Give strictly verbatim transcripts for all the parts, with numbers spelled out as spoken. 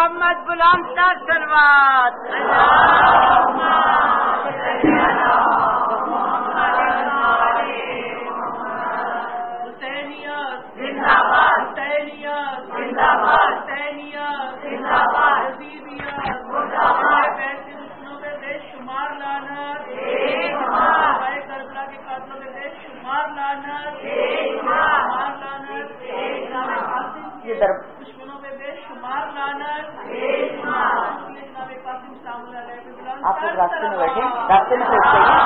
محمد بلند تر صلوات دشمنوں میں بے شمار لعنت. آپ لوگ راستے میں بیٹھے راستے میں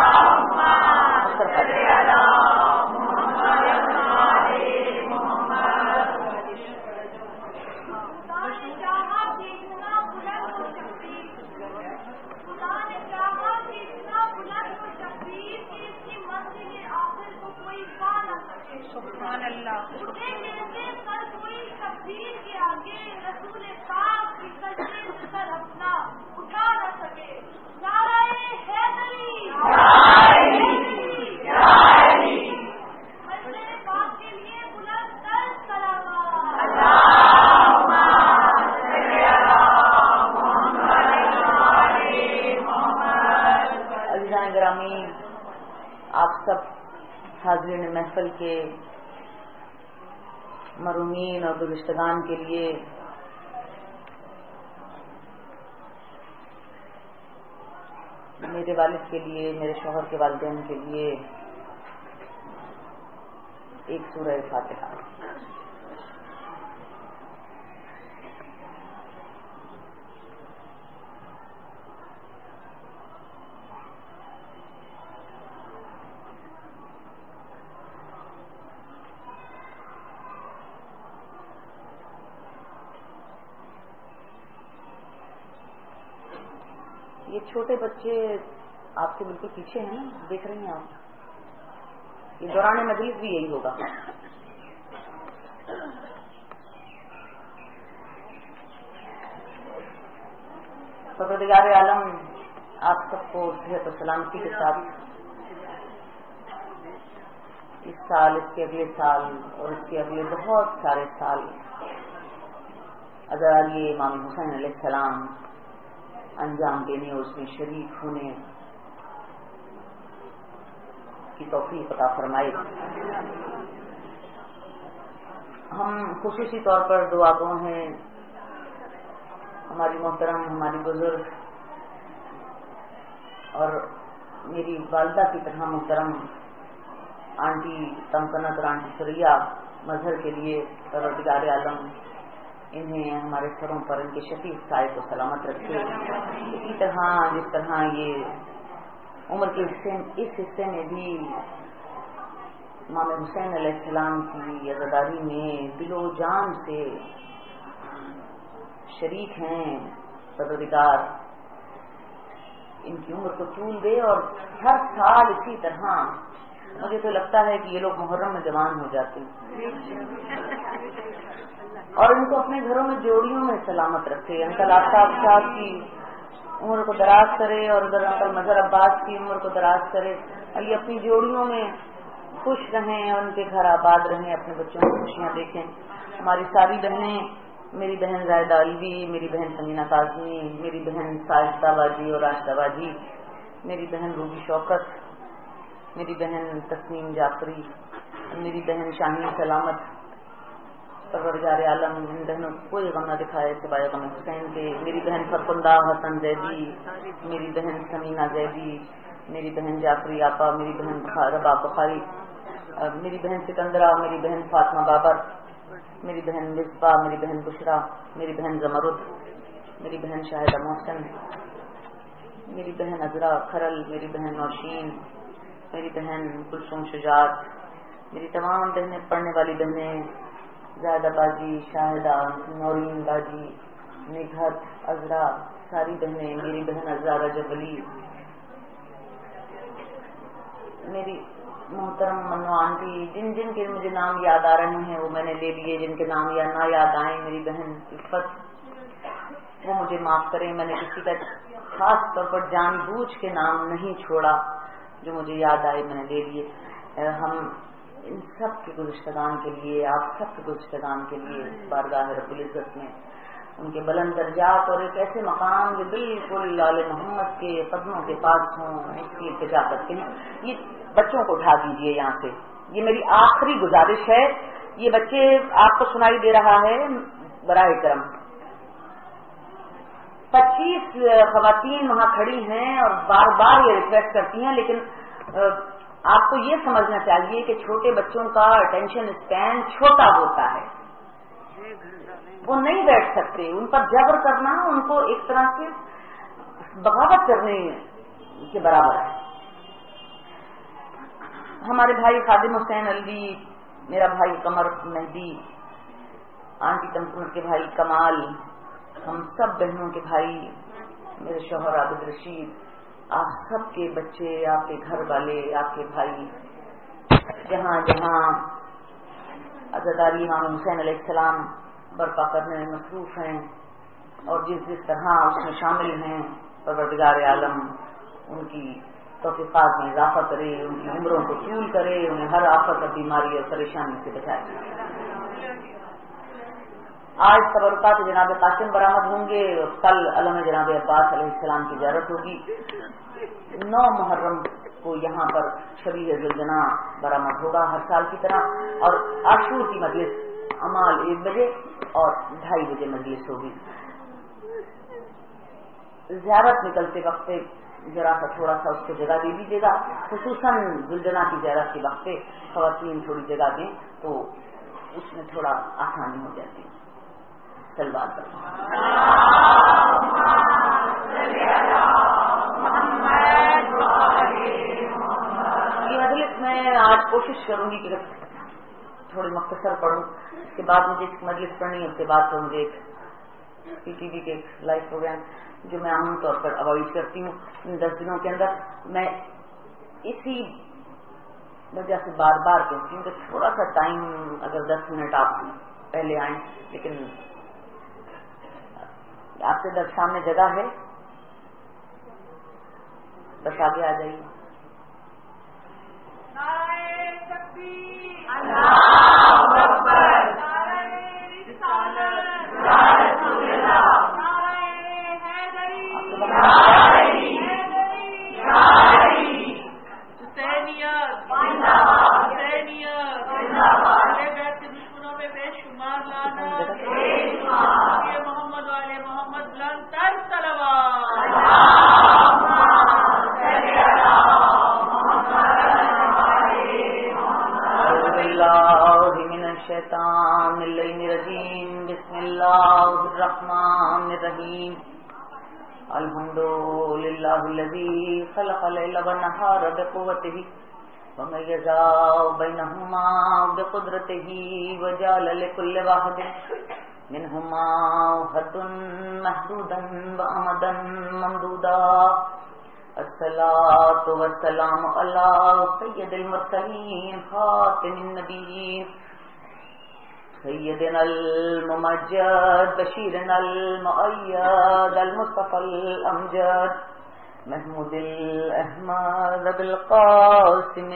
حاضرین محفل کے مرحومین اور گزشتگان کے لیے میرے والد کے لیے میرے شوہر کے والدین کے لیے ایک سورہ فاتحہ. یہ چھوٹے بچے آپ کے بالکل پیچھے ہیں، دیکھ رہی ہیں آپ. یہ دوران مجلس بھی یہی ہوگا. پروردگار عالم آپ سب کو صحت و سلامتی کے ساتھ اس سال، اس کے اگلے سال اور اس کے اگلے بہت سارے سال اگر یہ امام حسین علیہ السلام انجام دینے اور اس میں شریک ہونے کی توفیق عطا فرمائے. ہم خصوصی طور پر دعا گو ہیں ہماری محترم، ہماری بزرگ اور میری والدہ کی طرح محترم آنٹی تمکنت اور آنٹی سریا مظہر کے لیے پروردگار عالم انہیں ہمارے سروں پر ان کے شفیق سائے کو سلامت رکھے. اسی طرح جس طرح یہ عمر کے حصے اس حصے میں بھی امام حسین علیہ السلام کی عزاداری میں دل و جان سے شریک ہیں، پروردگار ان کی عمر کو طول دے. اور ہر سال اسی طرح مجھے تو لگتا ہے کہ یہ لوگ محرم میں جوان ہو جاتے ہیں اور ان کو اپنے گھروں میں جوڑیوں میں سلامت رکھے. انکل آفتاب صاحب کی عمر کو دراز کرے اور ادھر انکل مظہر عباس کی عمر کو دراز کرے اور یہ اپنی جوڑیوں میں خوش رہیں اور ان کے گھر آباد رہیں، اپنے بچوں کو خوشیاں دیکھیں. ہماری ساری بہنیں، میری بہن زاہدہ علوی، میری بہن سمینہ کاظمی، میری بہن سائدہ باجی اور راشدہ باجی، میری بہن روبی شوکت، میری بہن تسنیم جعفری، میری بہن شاہین سلامت. پروردگار عالم ان بہنوں کو کوئی غم نہ دکھائے سوائے غم حسین کے. میری بہن فرخندہ حسن زیدی، میری بہن سمینہ زیدی، میری بہن جعفری آپا، میری بہن ربا بخاری، میری بہن سکندرہ، میری بہن فاطمہ بابر، میری بہن مصباح، میری بہن بشرا، میری بہن زمرد، میری بہن شاہدہ محسن، میری بہن عذرا کھرل، میری بہن نوشین، میری بہن کلثوم شجاعت، میری تمام بہنیں پڑھنے والی بہنیں زاہدہ باجی، شاہدہ، نورین باجی، نگہت، عذرا، ساری بہنیں، میری بہن عذرا رجب علی، میری محترم منو آنٹی، جن جن کے مجھے نام یاد آ رہے ہیں وہ میں نے لے لیے، جن کے نام یا نہ یاد آئیں میری بہن عفت وہ مجھے معاف کریں. میں نے کسی کا خاص طور پر جان بوجھ کے نام نہیں چھوڑا، جو مجھے یاد آئے میں نے لے لیے. ہم ان سب کے گزشتگان کے لیے، آپ سب کے گزشتگان کے لیے بارگاہ رب العزت میں ان کے بلند درجات اور ایک ایسے مقام جو بالکل آل محمد کے قدموں کے پاس ہوں، اس کی التجا کرتے ہیں. یہ بچوں کو اٹھا دیجیے یہاں سے، یہ میری آخری گزارش ہے. یہ بچے آپ کو سنائی دے رہا ہے براہ کرم. پچیس خواتین وہاں کھڑی ہیں اور بار بار یہ ریکویسٹ کرتی ہیں، لیکن آپ کو یہ سمجھنا چاہیے کہ چھوٹے بچوں کا اٹینشن اسپین چھوٹا ہوتا ہے، وہ نہیں بیٹھ سکتے. ان پر جبر کرنا ان کو ایک طرح سے بغاوت کرنے کے برابر ہے. ہمارے بھائی خادم حسین علوی، میرا بھائی قمر مہدی، آنٹی تمکن کے بھائی کمال، ہم سب بہنوں کے بھائی، میرے شوہر عابد رشید، آپ سب کے بچے، آپ کے گھر والے، آپ کے بھائی جہاں جہاں عزاداری امام حسین علیہ السلام برپا کرنے میں مصروف ہیں اور جس جس طرح اس میں شامل ہیں، پروردگار عالم ان کی توفیقات میں اضافہ کرے، ان کی عمروں کو طول کرے، انہیں ہر آفت اور بیماری اور پریشانی سے بچائے. آج تبرکات جناب قاسم برآمد ہوں گے، کل علم جناب عباس علیہ السلام کی زیارت ہوگی. نو محرم کو یہاں پر شبیہ ذوالجناح برآمد ہوگا ہر سال کی طرح، اور عاشور کی مجلس امال ایک بجے اور ڈھائی بجے مجلس ہوگی. زیارت نکلتے وقت ذرا سا تھوڑا سا اس کو جگہ دے دیجیے گا، خصوصاً ذوالجناح کی زیارت کے وقت خواتین تھوڑی جگہ دیں تو اس میں تھوڑا آسانی ہو جاتی ہے. سلوات پر یہ مجلس میں آج کوشش کروں گی کہ تھوڑی مختصر پڑھوں، اس کے بعد مجھے مجلس پڑھنی ہے، اس کے بعد تو مجھے پی ٹی وی کے لائیو پروگرام جو میں عام طور پر اوائڈ کرتی ہوں ان دس دنوں کے اندر. میں اسی وجہ سے بار بار کہتی ہوں کہ تھوڑا سا ٹائم اگر دس منٹ آپ پہلے آئیں، لیکن آپ کے در سامنے جگہ ہے، بس آگے آ جائیے. خلق الليل والنهار بقوته وميز بينهما بقدرته وجعل لكل واحد منهما حدا محدودا وأمدا ممدودا. الصلاة والسلام على سيد المرسلين خاتم النبيين سيدنا الممجد بشيرنا المؤيد المصطفى الأمجد محمود الاحمد بالقاسم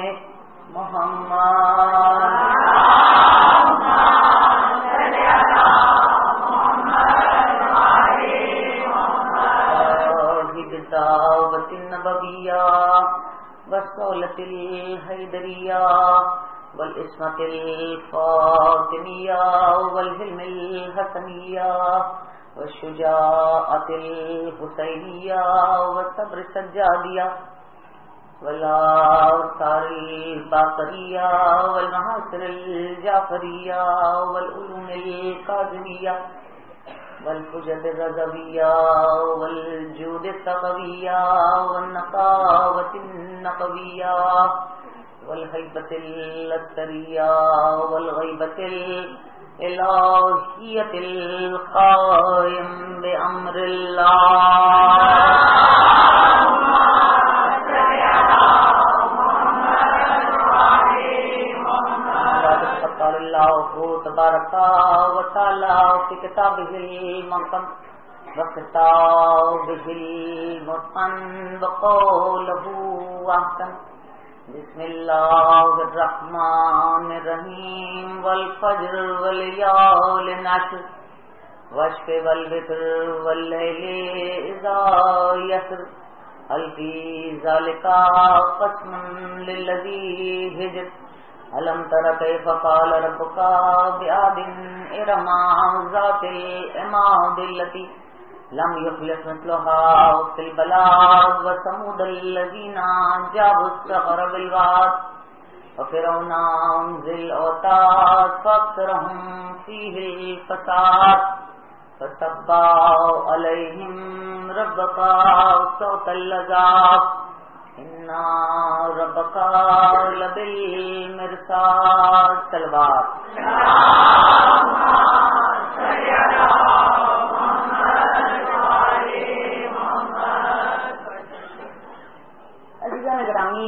محمد. بالدعوة النبوية والصولة الحيدرية والعصمة الفاطمية والحلم الحسنية والشجاعة الحسينية والصبر السجادية والآثار الباقرية والمحاصر الجعفرية والعلوم الكاظمية والفجد الرضوية والجود الثقوية والنقاوة النقوية والهيبة الأثرية والغيبة الإلهية القائم بأمر الله. قال الله تبارك وتعالى في كتابه المحكم وكتابه المتقن وقوله أحسن. بسم الله الرحمن الرحيم والفجر وليال العشر والشفع والوتر واللیل اذا یسر هل فی ذلک قسم للذی ہجر ألم تر كيف قال ربك بعاد إرم ذات العماد التي لم يخلق مثلها في البلاد وثمود الذين جابوا الصخر بالواد وفرعون ذي الأوتاد فأكثرهم فيه الفساد فصبوا عليهم ربك صوت العذاب ان ربک لبالمرصاد. صلوات. عزیزان گرامی،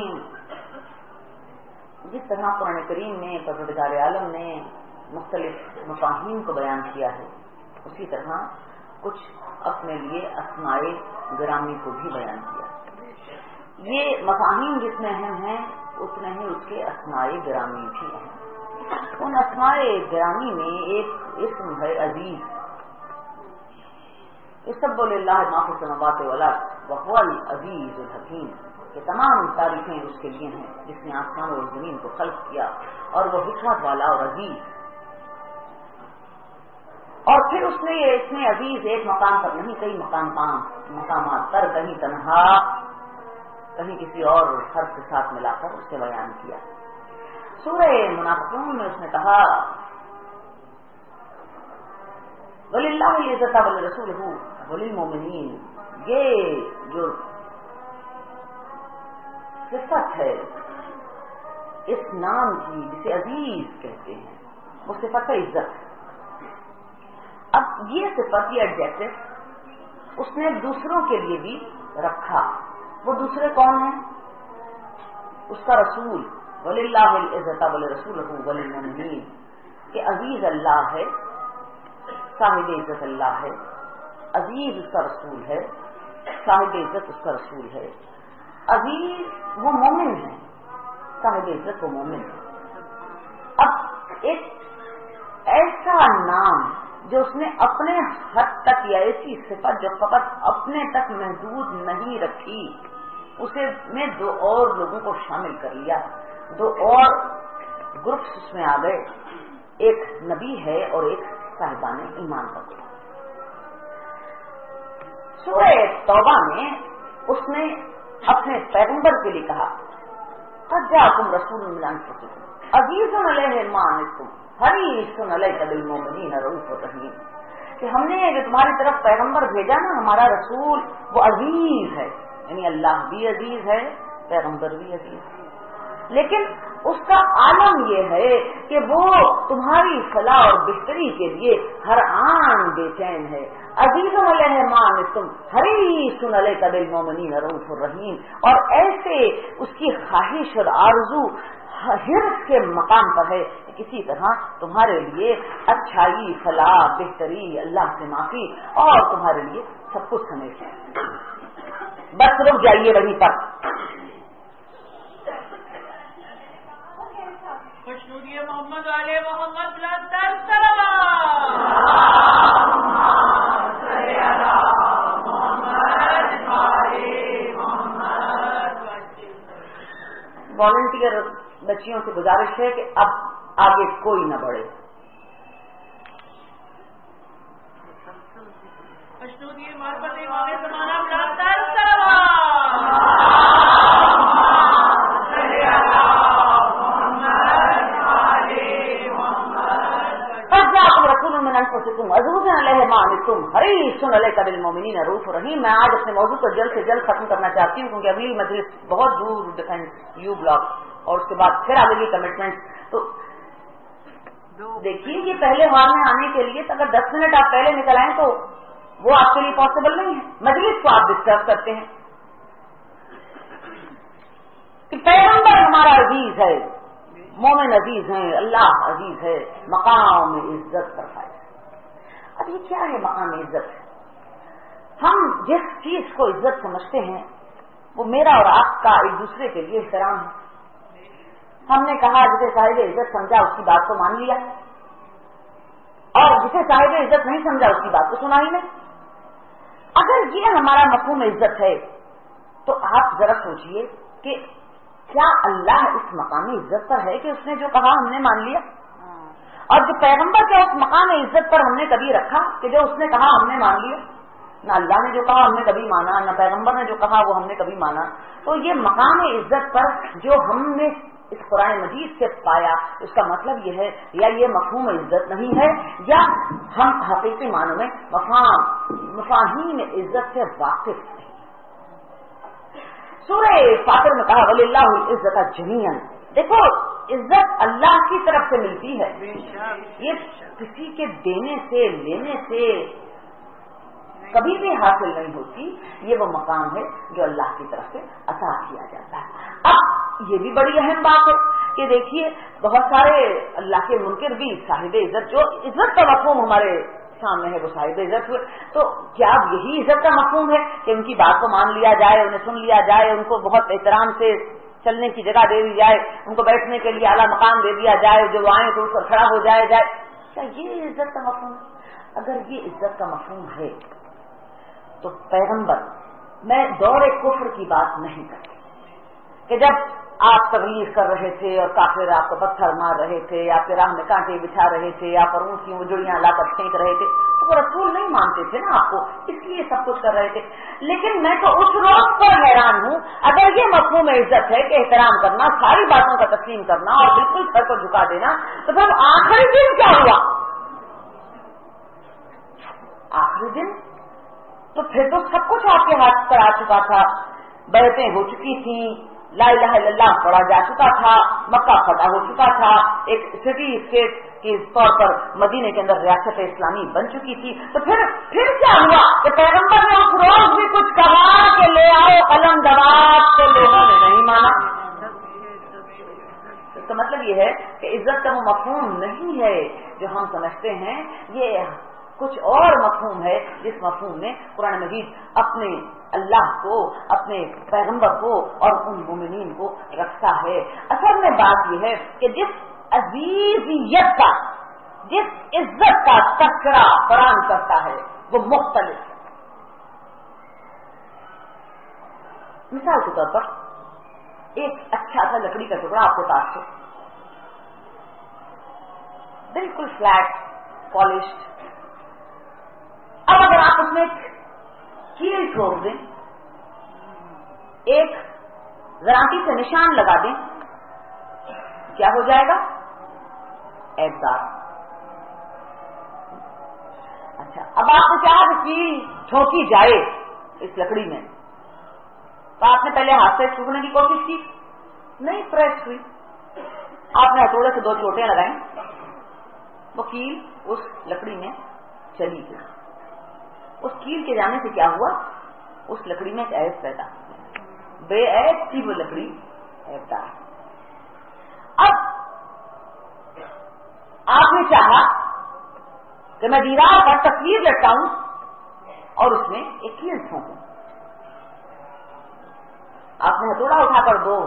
جس طرح قرآن کریم میں پروردگار عالم نے مختلف مفاہیم کو بیان کیا ہے، اسی طرح کچھ اپنے لیے اسماء گرامی کو بھی بیان کیا. یہ مفاہیم جتنے اہم ہیں اتنے ہی اس کے اسماء گرامی بھی ہیں. ان اسماء گرامی میں ایک اسم ہے عزیز. یسبح للہ ما فی السماوات والارض وہو العزیز الحکیم، کہ تمام تعریفیں اس کے لیے ہیں جس نے آسمان اور زمین کو خلق کیا، اور وہ حکمت والا اور عزیز. اور پھر اس نے یہ اس میں عزیز ایک مقام پر نہیں، کئی مقام مقامات پر، کہیں تنہا کہیں کسی اور حرف کے ساتھ ملا کر اس سے بیان کیا. سورہ منافقون میں اس نے کہا وَلِلَّهِ الْعِزَّةُ وَلِرَسُولِهِ وَلِلْمُؤْمِنِينَ. یہ جو صفت ہے اس نام کی جسے عزیز کہتے ہیں، وہ صفت ہے عزت. اب یہ صفت، یہ ایڈجیکٹو اس نے دوسروں کے لیے بھی رکھا. وہ دوسرے کون ہیں؟ اس کا رسول. وَلِلَّهِ الْعِزَّةُ وَلِرَسُولِهِ وَلِلْمُؤْمِنِينَ، کہ عزیز اللہ ہے، صاحب عزت اللہ ہے. عزیز اس کا رسول ہے، صاحب عزت اس کا رسول ہے. عزیز وہ مومن ہے، صاحب عزت وہ مومن ہے. اب ایک ایسا نام جو اس نے اپنے حد تک، یا ایسی صفت جو فقط اپنے تک محدود نہیں رکھی، اسے میں دو اور لوگوں کو شامل کر لیا. دو اور گروپس اس میں آ گئے، ایک نبی ہے اور ایک صاحبان ایمان کا گروپ. سورہ توبہ میں اس نے اپنے پیغمبر کے لیے کہا قد جاءکم رسول من انفسکم عزیز علیہ ما عنتم حریص علیکم بالمؤمنین رؤوف رحیم، کہ ہم نے جو تمہاری طرف پیغمبر بھیجا نا، ہمارا رسول وہ عزیز ہے، یعنی اللہ بھی عزیز ہے، پیغمبر بھی عزیز ہے. لیکن اس کا عالم یہ ہے کہ وہ تمہاری فلاح اور بہتری کے لیے ہر آن بے چین ہے. عزیز علیہ ما عنتم حریص علیکم بالمؤمنین رؤوف رحیم، اور ایسے اس کی خواہش اور آرزو حرص کے مقام پر ہے کہ کسی طرح تمہارے لیے اچھائی، فلاح، بہتری، اللہ سے معافی اور تمہارے لیے سب کچھ سمیٹے. بس رک جائیے وہیں پر. خوشنودی محمد علیہ محمد لطر صلوات. والنٹیئر بچیوں سے گزارش ہے کہ اب آگے کوئی نہ بڑھے. خوشنودی محمد امام زمانہ لطر صلوات. حریص علیکم بالمؤمنین رؤوف رحیم. میں آج اپنے موضوع کو جلد سے جلد ختم کرنا چاہتی ہوں کیونکہ اگلی مجلس بہت دور ڈیفینس یو بلاک اور اس کے بعد پھر آگے کی کمٹمنٹ. تو دیکھیے یہ پہلے ہال میں آنے کے لیے اگر دس منٹ آپ پہلے نکل آئیں تو وہ آپ کے لیے پاسبل نہیں ہے. مجلس کو آپ ڈسٹرب کرتے ہیں کہ پیغمبر ہمارا عزیز ہے، مومن عزیز ہیں، اللہ عزیز ہے، مقام عزت پر فائدہ. اب یہ کیا ہے مقام عزت؟ ہم جس چیز کو عزت سمجھتے ہیں وہ میرا اور آپ کا ایک دوسرے کے لیے احترام ہے. ہم نے کہا جسے صاحب عزت سمجھا اس کی بات کو مان لیا، اور جسے صاحب عزت نہیں سمجھا اس کی بات تو سنا ہی نہیں. اگر یہ ہمارا مفہوم عزت ہے تو آپ ذرا سوچئے کہ کیا اللہ اس مقام عزت پر ہے کہ اس نے جو کہا ہم نے مان لیا, اور جو پیغمبر کے اس مقام عزت پر ہم نے کبھی رکھا کہ جو اس نے کہا ہم نے مان لیا؟ نہ اللہ نے جو کہا ہم نے کبھی مانا, نہ پیغمبر نے جو کہا وہ ہم نے کبھی مانا. تو یہ مقام عزت پر جو ہم نے اس قرآن مجید سے پایا, اس کا مطلب یہ ہے یا یہ مفہوم عزت نہیں ہے یا ہم حقیقی معنوں میں مفاہیم مفاہیم عزت سے واقف نہیں. سورہ فاطر میں کہا وَلِلَّهُ الْعِزَّةُ جَمِيعًا. دیکھو عزت اللہ کی طرف سے ملتی ہے, یہ کسی کے دینے سے لینے سے کبھی بھی حاصل نہیں ہوتی. یہ وہ مقام ہے جو اللہ کی طرف سے عطا کیا جاتا ہے. اب یہ بھی بڑی اہم بات ہے کہ دیکھیے بہت سارے اللہ کے منکر بھی صاحب عزت, جو عزت کا مفہوم ہمارے سامنے ہے وہ صاحب عزت ہوئے. تو کیا یہی عزت کا مفہوم ہے کہ ان کی بات کو مان لیا جائے, انہیں سن لیا جائے, ان کو بہت احترام سے چلنے کی جگہ دے دی جائے, ان کو بیٹھنے کے لیے اعلیٰ مقام دے دیا جائے, جو آئیں تو اس پر کھڑا ہو جائے جائے؟ کیا یہ عزت کا مفہوم ہے؟ اگر یہ عزت کا مفہوم ہے تو پیغمبر, میں دور کفر کی بات نہیں کرتی کہ جب آپ تبلیغ کر رہے تھے اور کافر آپ کو پتھر مار رہے تھے, آپ کے راہ میں کانٹے بچھا رہے تھے, آپ پر اونچی اجڑیاں لا کر پھینک رہے تھے, تو وہ رسول نہیں مانتے تھے نا آپ کو, اس لیے سب کچھ کر رہے تھے. لیکن میں تو اس روز پر حیران ہوں, اگر یہ مفہوم عزت ہے کہ احترام کرنا, ساری باتوں کا تسلیم کرنا اور بالکل سر کو جھکا دینا, تو پھر آخری دن کیا ہوا؟ آخری دن تو پھر تو سب کچھ آپ کے ہاتھ پر آ چکا تھا, بیعتیں ہو چکی تھیں, لا الہ الا اللہ پڑھا جا چکا تھا, مکہ فتح ہو چکا تھا, ایک سٹی اسٹیٹ کے طور پر مدینے کے اندر ریاست اسلامی بن چکی تھی. تو پھر پھر کیا ہوا کہ پیغمبر نے اس روز بھی کچھ کہا کہ لے آؤ قلم دوات, تو لوگوں نے نہیں مانا. اس کا مطلب یہ ہے کہ عزت کا وہ مفہوم نہیں ہے جو ہم سمجھتے ہیں, یہ کچھ اور مفہوم ہے جس مفہوم میں قرآن مجید اپنے اللہ کو, اپنے پیغمبر کو اور ان مومنین کو رکھتا ہے. اصل میں بات یہ ہے کہ جس عزیزیت کا, جس عزت کا تذکرہ قرآن کرتا ہے وہ مختلف ہے. مثال کے طور پر ایک اچھا سا لکڑی کا ٹکڑا آپ کے پاس ہو, بالکل فلیٹ پالشڈ. اب اگر آپ اس میں کیل چھوڑ دیں, ایک زراعتی سے نشان لگا دیں, کیا ہو جائے گا؟ عیبدار. اچھا, اب آپ نے چاہا کہ کیل چھوکی جائے اس لکڑی میں, تو آپ نے پہلے ہاتھ سے چھوڑنے کی کوشش کی, نہیں پریس ہوئی. آپ نے ہتھوڑے سے دو چوٹیں لگائیں, وہ کیل اس لکڑی میں چلی گئی. اس کیل کے جانے سے کیا ہوا؟ اس لکڑی میں ایک عیب پیدا, بے عیب تھی وہ لکڑی, عیبدار. اب آپ نے چاہا کہ میں دیوار پر تصویر لٹکاؤں اور اس میں ایک کیل چھوڑوں. آپ نے ہتھوڑا اٹھا کر دو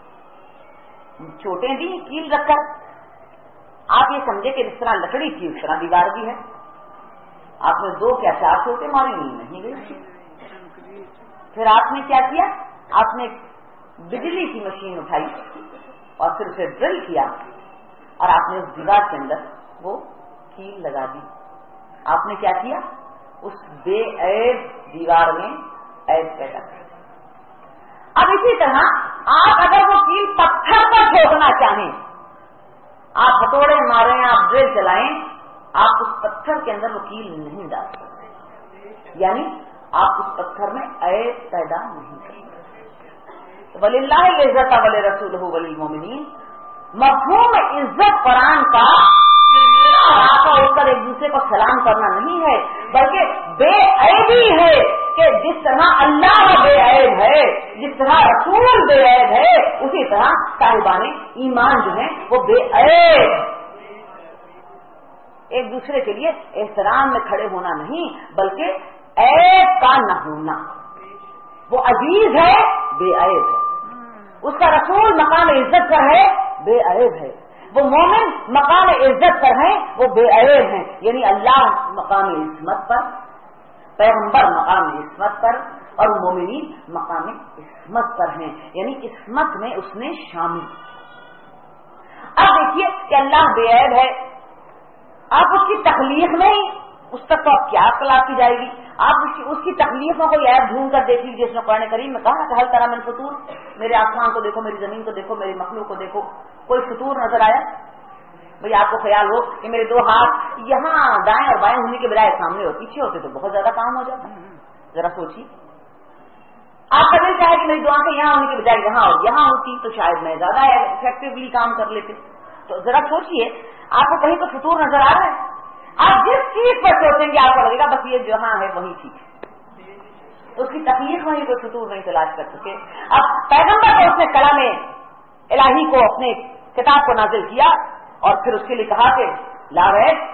چوٹیں دی کیل رکھ کر, آپ یہ سمجھے کہ جس طرح لکڑی تھی اس طرح دیوار بھی ہے. آپ نے دو کیا چار چوٹیں ماری, نہیں گئی. پھر آپ نے کیا کیا؟ آپ نے بجلی کی مشین اٹھائی اور پھر اسے ڈرل کیا اور آپ نے اس دیوار کے اندر وہ کیل لگا دی. آپ نے کیا کیا؟ اس بے عیب دیوار میں عیب پیدا کر. اب اسی طرح آپ اگر وہ کیل پتھر پر ٹھوکنا چاہیں, آپ ہتھوڑے ماریں, آپ ڈرل چلائیں, آپ اس پتھر کے اندر وہ کیل نہیں ڈال سکتے, یعنی آپ اس پتھر میں عیب پیدا نہیں کر سکتے. وَلِلَّهِ الْعِزَّةُ وَلِرَسُولِهِ وَلِلْمُؤْمِنِينَ, مفہوم عزت قرآن کا آپ اٹھ کر ایک دوسرے کو سلام کرنا نہیں ہے, بلکہ بے عیبی ہے کہ جس طرح اللہ بے عیب ہے, جس طرح رسول بے عیب ہے, اسی طرح صاحبان ایمان جو ہیں وہ بے عیب. ایک دوسرے کے لیے احترام میں کھڑے ہونا نہیں, بلکہ عیب کا نہ ہونا. وہ عزیز ہے, بے عیب ہے. اس کا رسول مقام عزت پر ہے, بے عیب ہے. وہ مومن مقام عزت پر ہیں، وہ بے عیب ہیں، یعنی اللہ مقام عصمت پر، پیغمبر مقام عصمت پر، اور مومنین مقام عصمت پر ہیں، یعنی عصمت میں اس نے شامل۔ اب دیکھیے کہ اللہ بے عیب ہے، آپ اس کی تخلیق میں ہی اس تک تو آپ کیا اطلاع کی جائے گی، آپ اس کی, اس کی تخلیق میں کوئی عیب ڈھونڈ کر دیکھ لیجیے۔ اس نے قرآن کریم میں کہا کہ ہر طرح من فطور، میرے آسمان کو دیکھو، میری زمین کو دیکھو، میری مخلوق کو دیکھو، کوئی فطور نظر آیا؟ بھئی آپ کو خیال ہو کہ میرے دو ہاتھ یہاں دائیں اور بائیں ہونے کے بجائے سامنے اور پیچھے ہوتے تو بہت زیادہ کام ہو جاتا، ذرا سوچیے۔ آپ کا دل چاہے کہ میری دو آنکھیں یہاں ہونے کے بجائے یہاں اور یہاں ہوتی تو شاید میں زیادہ افیکٹولی کام کر لیتے۔ تو ذرا سوچیے، آپ کو کہیں تو فطور نظر آ رہا ہے؟ آپ جس چیز پر سوچیں گے آپ کو لگے گا بس یہ جہاں ہے وہی ٹھیک ہے، تو اس کی تخلیق میں ہی کوئی فطور نہیں تلاش کر سکے۔ اب پیغمبر کو اس نے کلام الہی کو اپنے کتاب کو نازل کیا اور پھر اس کے لیے کہا کہ لا ریب،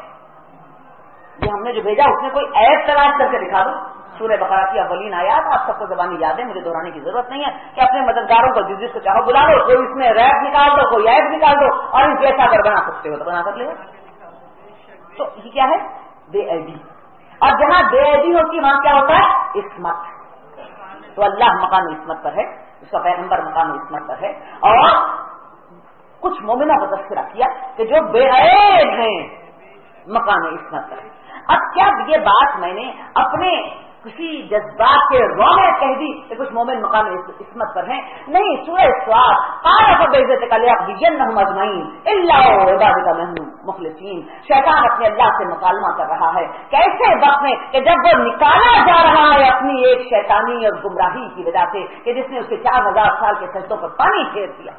یہ ہم نے جو بھیجا اس نے کوئی عیب تلاش کر کے دکھا دو۔ سورہ بقرہ کی اولین آیات آپ سب کو زبانی یاد ہے، مجھے دہرانے کی ضرورت نہیں ہے کہ اپنے مددگاروں کو جس جس کو چاہو بلا لو، کوئی اس میں ریب نکال دو، کوئی عیب نکال دو، اور ان جیسا اگر بنا سکتے ہو تو بنا سکتے ہو۔ تو یہ کیا ہے؟ بے عیبی۔ اور جہاں بے عیبی ہوتی ہے وہاں کیا ہوتا ہے؟ عصمت۔ تو اللہ مقام عصمت پر ہے، اس کا پیغمبر مقام عصمت پر ہے، اور کچھ مومنوں کو تذکرہ کیا کہ جو بے عیب ہیں مقام عصمت پر ہے۔ اب کیا یہ بات میں نے اپنے کسی جذبات کے رو میں کہہ دی کہ کچھ مومن مقام عصمت پر ہیں؟ نہیں، سورہ سواد قال فبعزتک لأغوینہم اجمعین الا عبادک منہم مخلصین۔ شیطان اپنے اللہ سے مکالمہ کر رہا ہے کیسے وقت میں کہ جب وہ نکالا جا رہا ہے اپنی ایک شیطانی اور گمراہی کی وجہ سے کہ جس نے اس کے چار ہزار سال کے سجدوں پر پانی پھیر دیا۔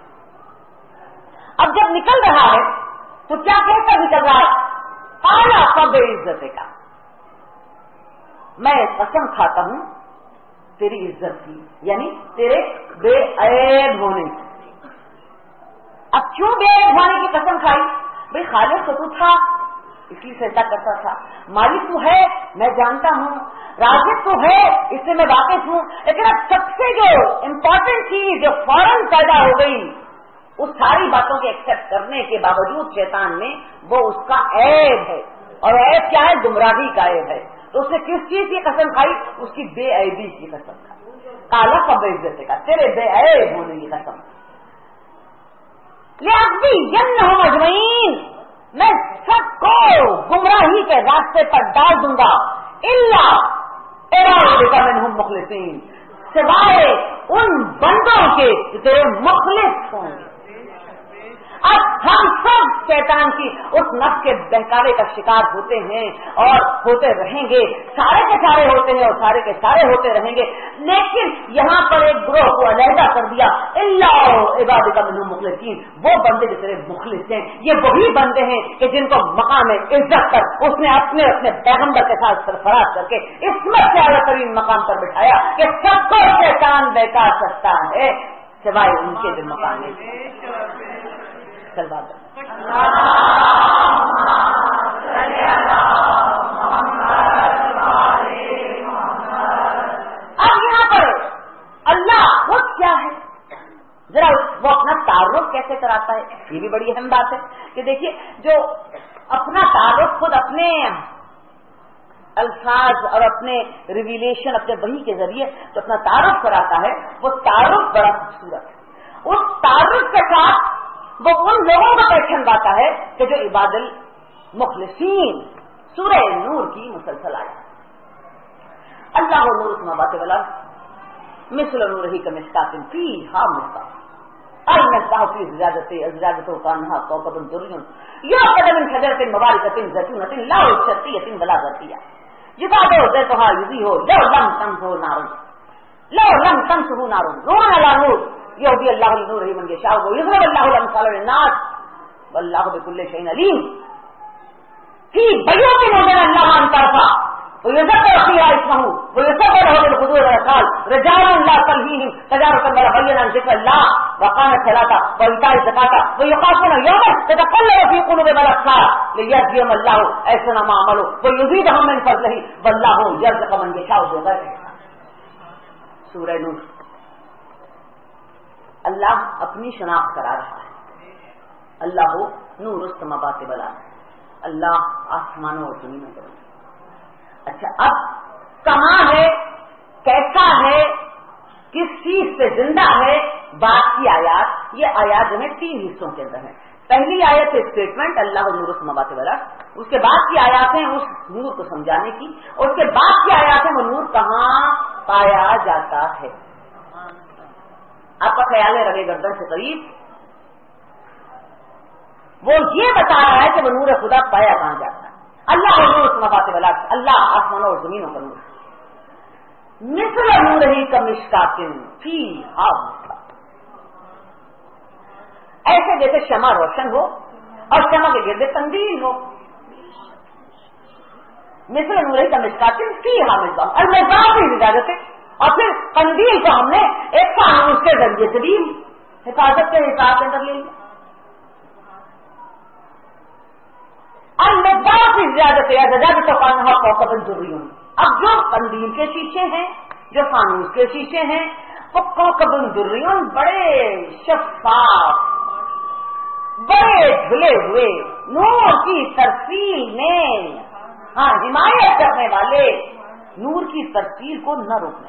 اب جب نکل رہا ہے تو کیا کہہ کر نکل رہا ہے؟ قال فبعزتک، میں قسم کھاتا ہوں تیری عزت کی، یعنی تیرے بے عیب ہونے کی۔ اب کیوں بے عیب ہونے کی قسم کھائی؟ بھئی خالق تو تو تھا اس لیے سجدہ کرتا تھا، مالک تو ہے میں جانتا ہوں، رازق تو ہے اس سے میں واقف ہوں، لیکن اب سب سے جو امپورٹنٹ چیز جو فوراً پیدا ہو گئی اس ساری باتوں کے ایکسپٹ کرنے کے باوجود شیطان میں وہ اس کا عیب ہے، اور عیب کیا ہے؟ گمراہی کا عیب ہے۔ تو اس نے کس چیز کی قسم کھائی؟ اس کی بے عیبی کی قسم کھائی۔ قال فبعزتک، تیرے بے عیب ہونے کی قسم۔ لأغوینہم اجمعین، میں سب کو گمراہی کے راستے پر ڈال دوں گا، الا عبادک منہم مخلصین، سوائے ان بندوں کے جو تیرے مخلص ہوں گے۔ اب ہم سب شیطان کی اس نفس کے بہکاوے کا شکار ہوتے ہیں اور ہوتے رہیں گے، سارے کے سارے ہوتے ہیں اور سارے کے سارے ہوتے رہیں گے، لیکن یہاں پر ایک گروہ کو علیحدہ کر دیا، الا عبادک منہم مخلصین، وہ بندے جو تیرے مخلص ہیں، یہ وہی بندے ہیں کہ جن کو مقام عزت پر اس نے اپنے اپنے پیغمبر کے ساتھ سرفراز کر کے عصمت سے اعلیٰ ترین مقام پر بٹھایا کہ سب کو شیطان بہکا سکتا ہے سوائے ان کے جو مقام ہے۔ اب یہاں پر اللہ خود کیا ہے، ذرا وہ اپنا تعارف کیسے کراتا ہے، یہ بھی بڑی اہم بات ہے کہ دیکھیے جو اپنا تعارف خود اپنے الفاظ اور اپنے ریویلیشن اپنے وحی کے ذریعے جو اپنا تعارف کراتا ہے وہ تعارف بڑا خوبصورت ہے۔ اس تعارف کے ساتھ وہ ان لوگوں کو پہچان پاتا ہے کہ جو عباد المخلصین سورہ نور کی مسلسل آیا، اللہ نور السماوات والارض مثل نورہ کمشکاۃ فیہا مصباح المصباح فی زجاجۃ الزجاجۃ کانہا کوکب درری یوقد من شجرۃ مبارکۃ زیتونۃ لا شرقیۃ ولا غربیہ یکاد زیتها یضیء لو لم تمسہ نار لو لم تمسہ نار نور علی نور یہدی اللہ نورہ من یشاء ویضرب اللہ الامثال للناس واللہ بکل شیء علیم فی بیوت اذن اللہ ان ترفع ويذكر فيها اسمه ويسبح له بالغدو والآصال رجال لا تلهيهم تجارة ولا بيع عن ذكر الله وإقام الصلاة وإيتاء الزكاة ويخافون يوما تتقلب فيه قلوبهم الأبصار ليجزيهم الله أحسن ما عملوا ويزيدهم من فضله والله يرزق من يشاء بغير حساب۔ سورہ نور اللہ اپنی شناخت کرا رہا ہے، اللہ نور السماوات والارض، اللہ آسمانوں اور زمین میں کرے۔ اچھا اب کہاں ہے، کیسا ہے، کس چیز سے زندہ ہے، بات کی آیات، یہ آیات جو ہے تین حصوں کے اندر ہیں۔ پہلی آیت ہے اسٹیٹمنٹ اللہ نور السماوات والارض، اس کے بعد کی آیات ہیں اس نور کو سمجھانے کی، اور اس کے بعد کی آیات ہیں وہ نور کہاں پایا جاتا ہے۔ آپ کا خیال ہے رگے گردن سے قریب وہ یہ بتا رہا ہے کہ وہ نور خدا پایا کہاں جاتا ہے۔ اللہ نور السماوات والارض، اللہ آسمانوں اور زمینوں کا نور، مثل نور ہی کا مشکات فیہا مصباح، ایسے جیسے شمع روشن ہو اور شمع کے گرد قندیل ہو، مثل نور ہی کا مشکات فیہا مصباح، المصباح کی اجازت ہے، اور پھر قندیل کو ہم نے ایک فانوس کے ذریعے سے بھی حفاظت کے حساب کے اندر لے لیا۔ المصباح کی اجازت ہے، اب جو قندیل کے شیشے ہیں، جو فانوس کے شیشے ہیں، وہ کوكب دریون، بڑے شفاف، بڑے دھلے ہوئے، نور کی ترسیل میں ہاں حمایت کرنے والے، نور کی ترسیل کو نہ روکنے۔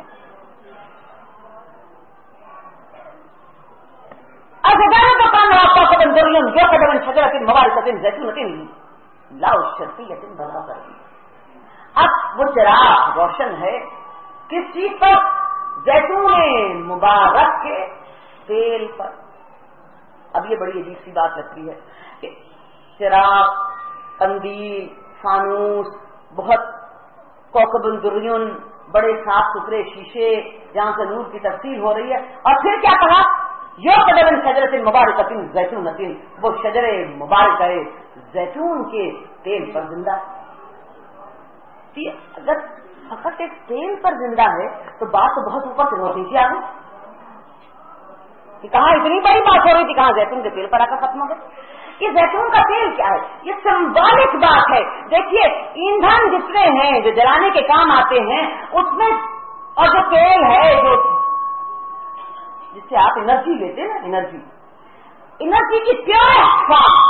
جو قدم شجرۃ مبارکۃ زیتونۃ لا شرقیۃ برقیہ، اب وہ چراغ روشن ہے کس چیز پر؟ زیتون مبارک کے تیل پر۔ اب یہ بڑی عجیب سی بات لگتی ہے کہ چراغ، قندیل، فانوس، بہت کوكب دریون، بڑے صاف ستھرے شیشے جہاں سے نور کی تفصیل ہو رہی ہے، اور پھر کیا کہا؟ یہ قدم شجرۃ مبارکۃ زیتونۃ، وہ شجر مبارک ہے زیتون کے تیل پر زندہ ہے۔ اگر فقط ایک تیل پر زندہ ہے تو بات تو بہت اوپر سے ہوتی تھی آگے کہ کہاں اتنی بڑی بات ہو رہی تھی، کہاں زیتون کے تیل پر آ کر ختم ہو گئے۔ یہ زیتون کا تیل کیا ہے؟ یہ سمبولک بات ہے۔ دیکھیے ایندھن جتنے ہیں جو جلانے کے کام آتے ہیں اس میں، اور جو تیل ہے جو جس سے آپ انرجی لیتے ہیں نا، انرجی انرجی کی purest form,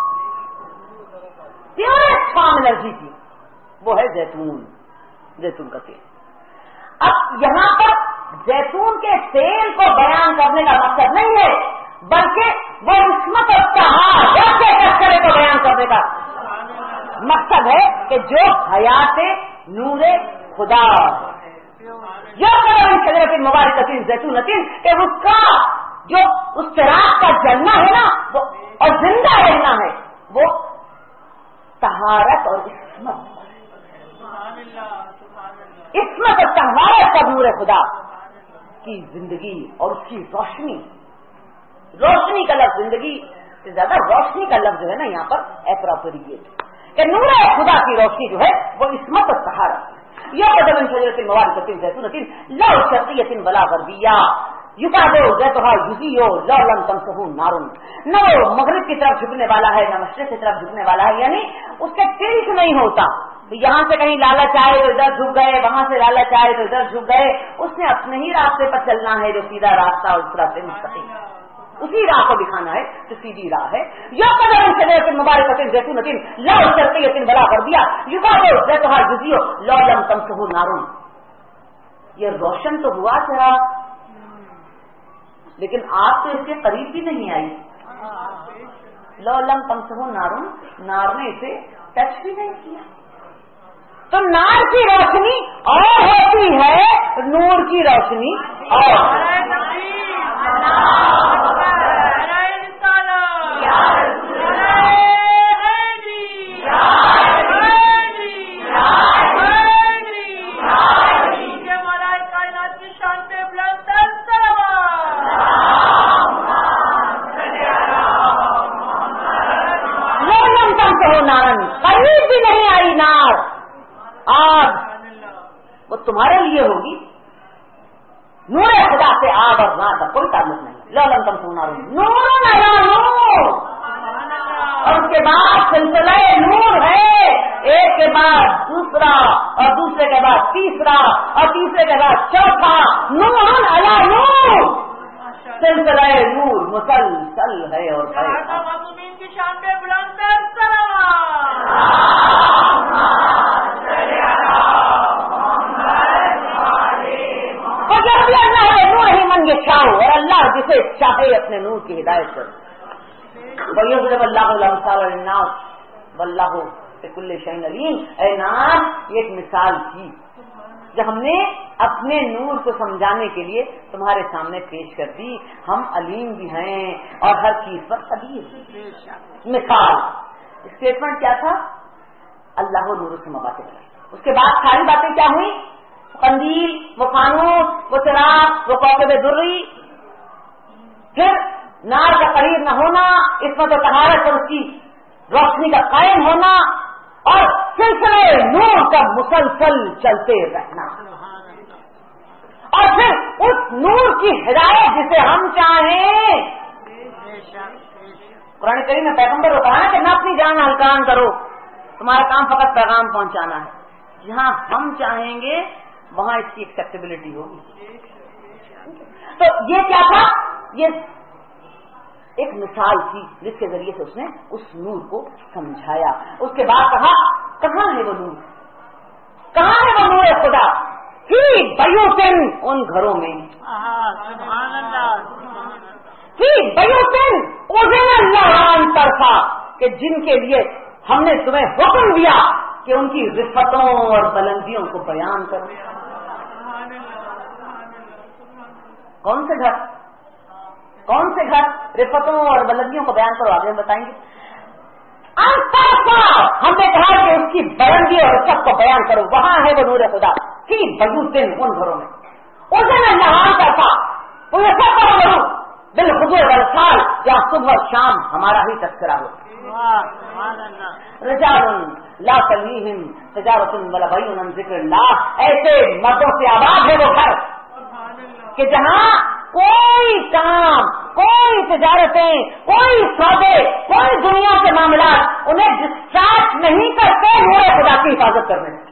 purest form energy کی وہ ہے زیتون، زیتون کا تیل۔ اب یہاں پر زیتون کے تیل کو بیان کرنے کا مقصد نہیں ہے، بلکہ وہ عصمت اور طہارت کے تذکرے کو بیان کرنے کا مقصد ہے کہ جو حیات نور خدا، جو شجرۃ مبارکۃ زیتونۃ، کہ اس کا جو اس چراغ کا جلنا ہے نا وہ اور زندہ رہنا ہے، وہ طہارت اور عصمت، عصمت اور طہارت کا نور خدا کی زندگی اور اس کی روشنی، روشنی کا لفظ زندگی سے زیادہ روشنی کا لفظ جو ہے نا یہاں پر اپروپریٹ، کہ نور خدا کی روشنی جو ہے وہ عصمت اور طہارت۔ یا قدم شجرۃ مبارکۃ زیتونۃ لا شرقیۃ ولا غربیہ یکاد زیتها یضیء لا لم تمسه نار، نہ وہ مغرب کی طرف جھکنے والا ہے نہ مشرق کی طرف جھکنے والا ہے، یعنی اس کے تلک نہیں ہوتا، یہاں سے کہیں لالچ آئے تو ادھر جھک گئے، وہاں سے لالچ آئے تو ادھر جھک گئے، اس نے اپنے ہی راستے پر چلنا ہے جو سیدھا راستہ اور اس راستے مستقیم، اسی راہ کو دکھانا ہے جو سیدھی راہ ہے۔ یا قدم شجرۃ مبارکۃ زیتونۃ لا شرقیۃ ولا غربیہ یکاد زیتها یضیء لا لم تمسه نار، یہ روشن تو ہوا چراغ لیکن آپ تو اس کے قریب بھی نہیں آئی، لا لم تمسه نار، نار نے اسے ٹچ بھی نہیں کیا۔ تو نار کی روشنی اور ہوتی ہے، نور کی روشنی اور قریب بھی نہیں آئی نار، آگ وہ تمہارے لیے ہوگی، نور خدا سے آگ اور نار کا کوئی تعلق نہیں۔ لا لم تمسه نار، نور علی نور، اور اس کے بعد سلسلہ نور ہے، ایک کے بعد دوسرا اور دوسرے کے بعد تیسرا اور تیسرے کے بعد چوتھا، نور علی نور، سلسلہ نور مسلسل ہے اور ہے. معصومین کی شان پہ بلند صلوات. بھی اللہ ہے نور ہی من یہ چاہو اور اللہ جسے چاہے اپنے نور کی ہدایت کر. وَيَضْرِبُ اللَّهُ الْأَمْثَالَ لِلنَّاسِ وَاللَّهُ بِكُلِّ شَيْءٍ عَلِيمٌ. اے ناس یہ ایک مثال تھی جو ہم نے اپنے نور کو سمجھانے کے لیے تمہارے سامنے پیش کر دی. ہم علیم بھی ہیں اور ہر چیز پر قدیر. مثال اسٹیٹمنٹ کیا تھا؟ اللہ و نور السماوات والارض. اس کے بعد ساری باتیں کیا ہوئی؟ قندیل، وہ فانوس، وہ چراغ، وہ کوكب دری، پھر نار کا قریب نہ ہونا، عصمت و طہارت اور اس کی روشنی کا قائم ہونا، اور سلسلے نور کا مسلسل چلتے رہنا، اور پھر اس نور کی ہدایت جسے ہم چاہیں. قرآن کریم میں پیغمبر کو کہا نا کہ نہ اپنی جان ہلکان کرو، تمہارا کام فقط پیغام پہنچانا ہے. جہاں ہم چاہیں گے وہاں اس کی ایکسیپٹیبلٹی ہوگی. تو یہ کیا تھا؟ یہ ایک مثال تھی جس کے ذریعے سے اس نے اس نور کو سمجھایا. اس کے بعد کہا کہاں ہے وہ نور؟ کہاں ہے وہ نور خدا؟ فی بیوتن، ان گھروں میں. فی بیوتن اذن اللہ عن طرفا، کہ جن کے لیے ہم نے تمہیں حکم دیا کہ ان کی رفتوں اور بلندیوں کو بیان کرو. کون سے گھر؟ کون سے گھر رفتوں اور بلندیوں کو بیان کرو؟ آگے بتائیں گے. ہم نے کہا کہ اس کی بلندی اور رفت کو بیان کرو. وہاں ہے وہ نور خدا کی بیوتن، ان گھروں میں. اذن اللہ عن طرفا، وہ یہ سب کرو بالخضوع والخال، جہاں صبح اور شام ہمارا ہی تذکرہ ہو. رجال لا تلہیہم تجارۃ ولا بیع عن ذکر اللہ، ایسے مردوں سے آباد ہے وہ گھر کہ جہاں کوئی کام، کوئی تجارتیں، کوئی سودے، کوئی دنیا کے معاملات انہیں ڈسٹریکٹ نہیں کرتے نور خدا کی حفاظت کرنے سے.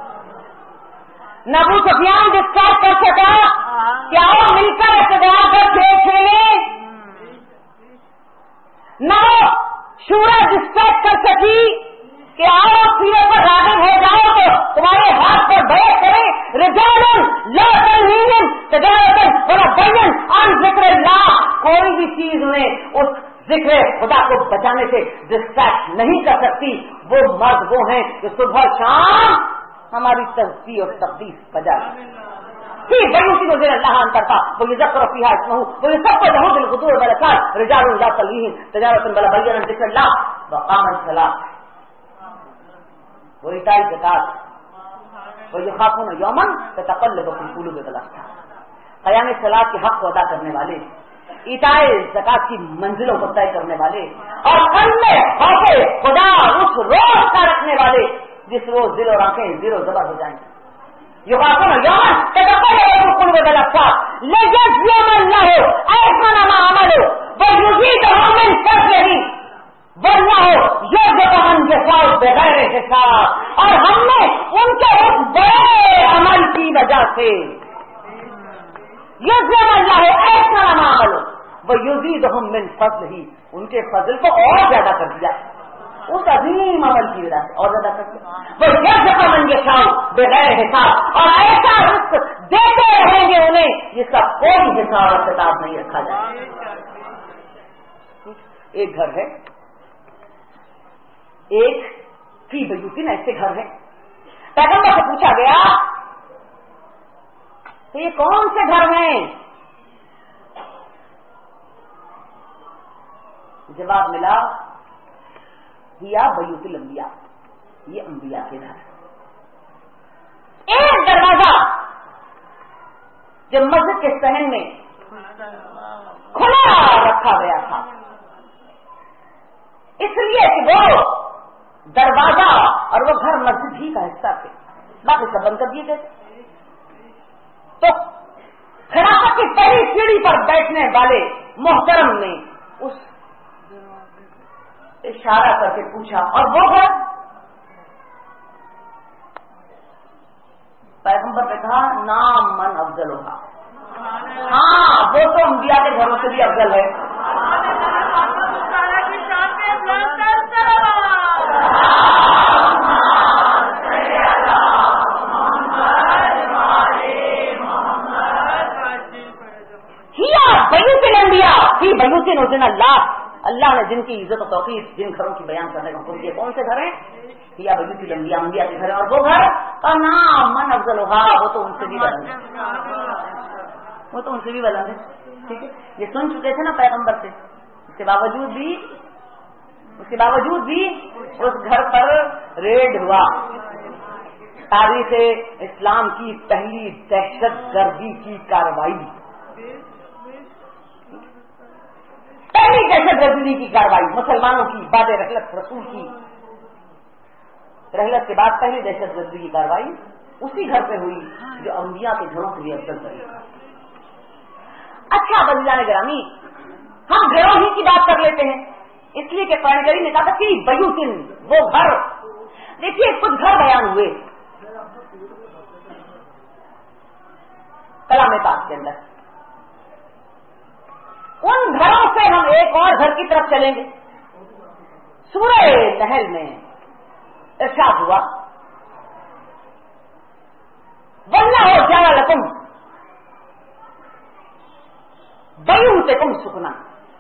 نہ ابو سفیان ڈسٹریکٹ کر سکا کیا وہ مل کر اقتدار پر کھیل کھیلے، نہ وہ شورا ڈسٹریکٹ کر سکی کہ آؤ سیرے پر راغب ہو جاؤ تو تمہارے ہاتھ پر بیٹھ کرے. رجال لا تلہیہم تجارۃ ولا بیع عن ذکر اللہ، کوئی بھی چیز انہیں اس ذکر خدا کو بچانے سے ڈسٹریکٹ نہیں کر سکتی. وہ مرد وہ ہیں جو صبح شام ہماری تسبیح اور تقدیس بجا اللہ کرتا. وہ یہ ذکر فیہا اسمہ، وہ یہ سب کو لہو بالغدو والآصال. رجال لا تلہیہم تجارۃ ولا بیع عن ذکر اللہ وقام الصلاۃ وإیتاء الزکاۃ ویخافون یوما تتقلب فی القلوب والابصار. قیام صلاۃ کے حق کو ادا کرنے والے، ایتاء زکات کی منزلوں کو طے کرنے والے، اور قلب میں خوف خدا اس روز کا رکھنے والے جس روز دل اور آنکھیں زیر و زبر ہو جائیں. یخافون یوما تتقلب فی القلوب والابصار لیجزیہم اللہ احسن ما عملوا ویزیدہم من فضلہ واللہ یرزق من یشاء بغیر حساب. اور ہم نے ان کے اس بڑے عمل کی وجہ سے یرزق اللہ احسن ما عملوا ویزیدہم من فضلہ، ان کے فضل کو اور زیادہ کر دیا اس عظیم عمل کی وجہ سے، اور زیادہ کر دیا. وہ یرزق من یشاء بغیر حساب، اور ایسا رزق دیتے رہیں گے انہیں جس کا کوئی حساب اور کتاب نہیں رکھا جائے. ایک گھر ہے، ایک فی بیوتن، ایسے گھر ہے. پیغمبر سے پوچھا گیا تو یہ کون سے گھر ہیں؟ جواب ملا یا بیوت الانبیاء، یہ انبیاء کے گھر. ایک دروازہ جو مسجد کے صحن میں کھلا رکھا گیا تھا، اس لیے کہ وہ دروازہ اور وہ گھر مسجد ہی کا حصہ تھے، باقی سب بند کر دیے گئے. تو خلافت کی پہلی سیڑھی پر بیٹھنے والے محترم نے اس اشارہ کر کے پوچھا اور وہ گھر؟ پیغمبر نے کہا نام من افضل ہوگا. ہاں وہ تو انبیاء کے گھروں سے بھی افضل ہے. بیوت الانبیاء فی بیوت اذن اللہ. اللہ نے جن کی عزت و توقیر جن گھروں کی بیان کرنے کا حکم دیا کون سے گھر ہیں؟ یا بیوت الانبیاء انبیاء کے گھر. اور وہ گھر کا نام من افضلھا وہ تو ان سے بھی بلند ہے وہ تو ان سے بھی بلند ہے. ٹھیک ہے یہ سن چکے تھے نا پیغمبر سے. اس کے باوجود بھی اس کے باوجود بھی اس گھر پر ریڈ ہوا. تاریخ اسلام کی پہلی دہشت گردی کی کارروائی پہلی دہشت گردی کی کارروائی مسلمانوں کی بعد رحلت رسول کی رحلت کے بعد پہلی دہشت گردی کی کارروائی اسی گھر پہ ہوئی جو انبیاء کے گھروں سے بھی افضل طریقہ. اچھا بزرگان گرامی ہم گھروں ہی کی بات کر لیتے ہیں اس لیے کہ قرآن کریم نے کہا تھا کہ بیوتن وہ گھر. دیکھیے کچھ گھر بیان ہوئے کلام پاک کے اندر. ان گھروں سے ہم ایک اور گھر کی طرف چلیں گے. سورہ نحل میں ارشاد ہوا وَاللَّهُ جَعَلَ لَكُمْ بَيُوتَكُمْ سُكْنًا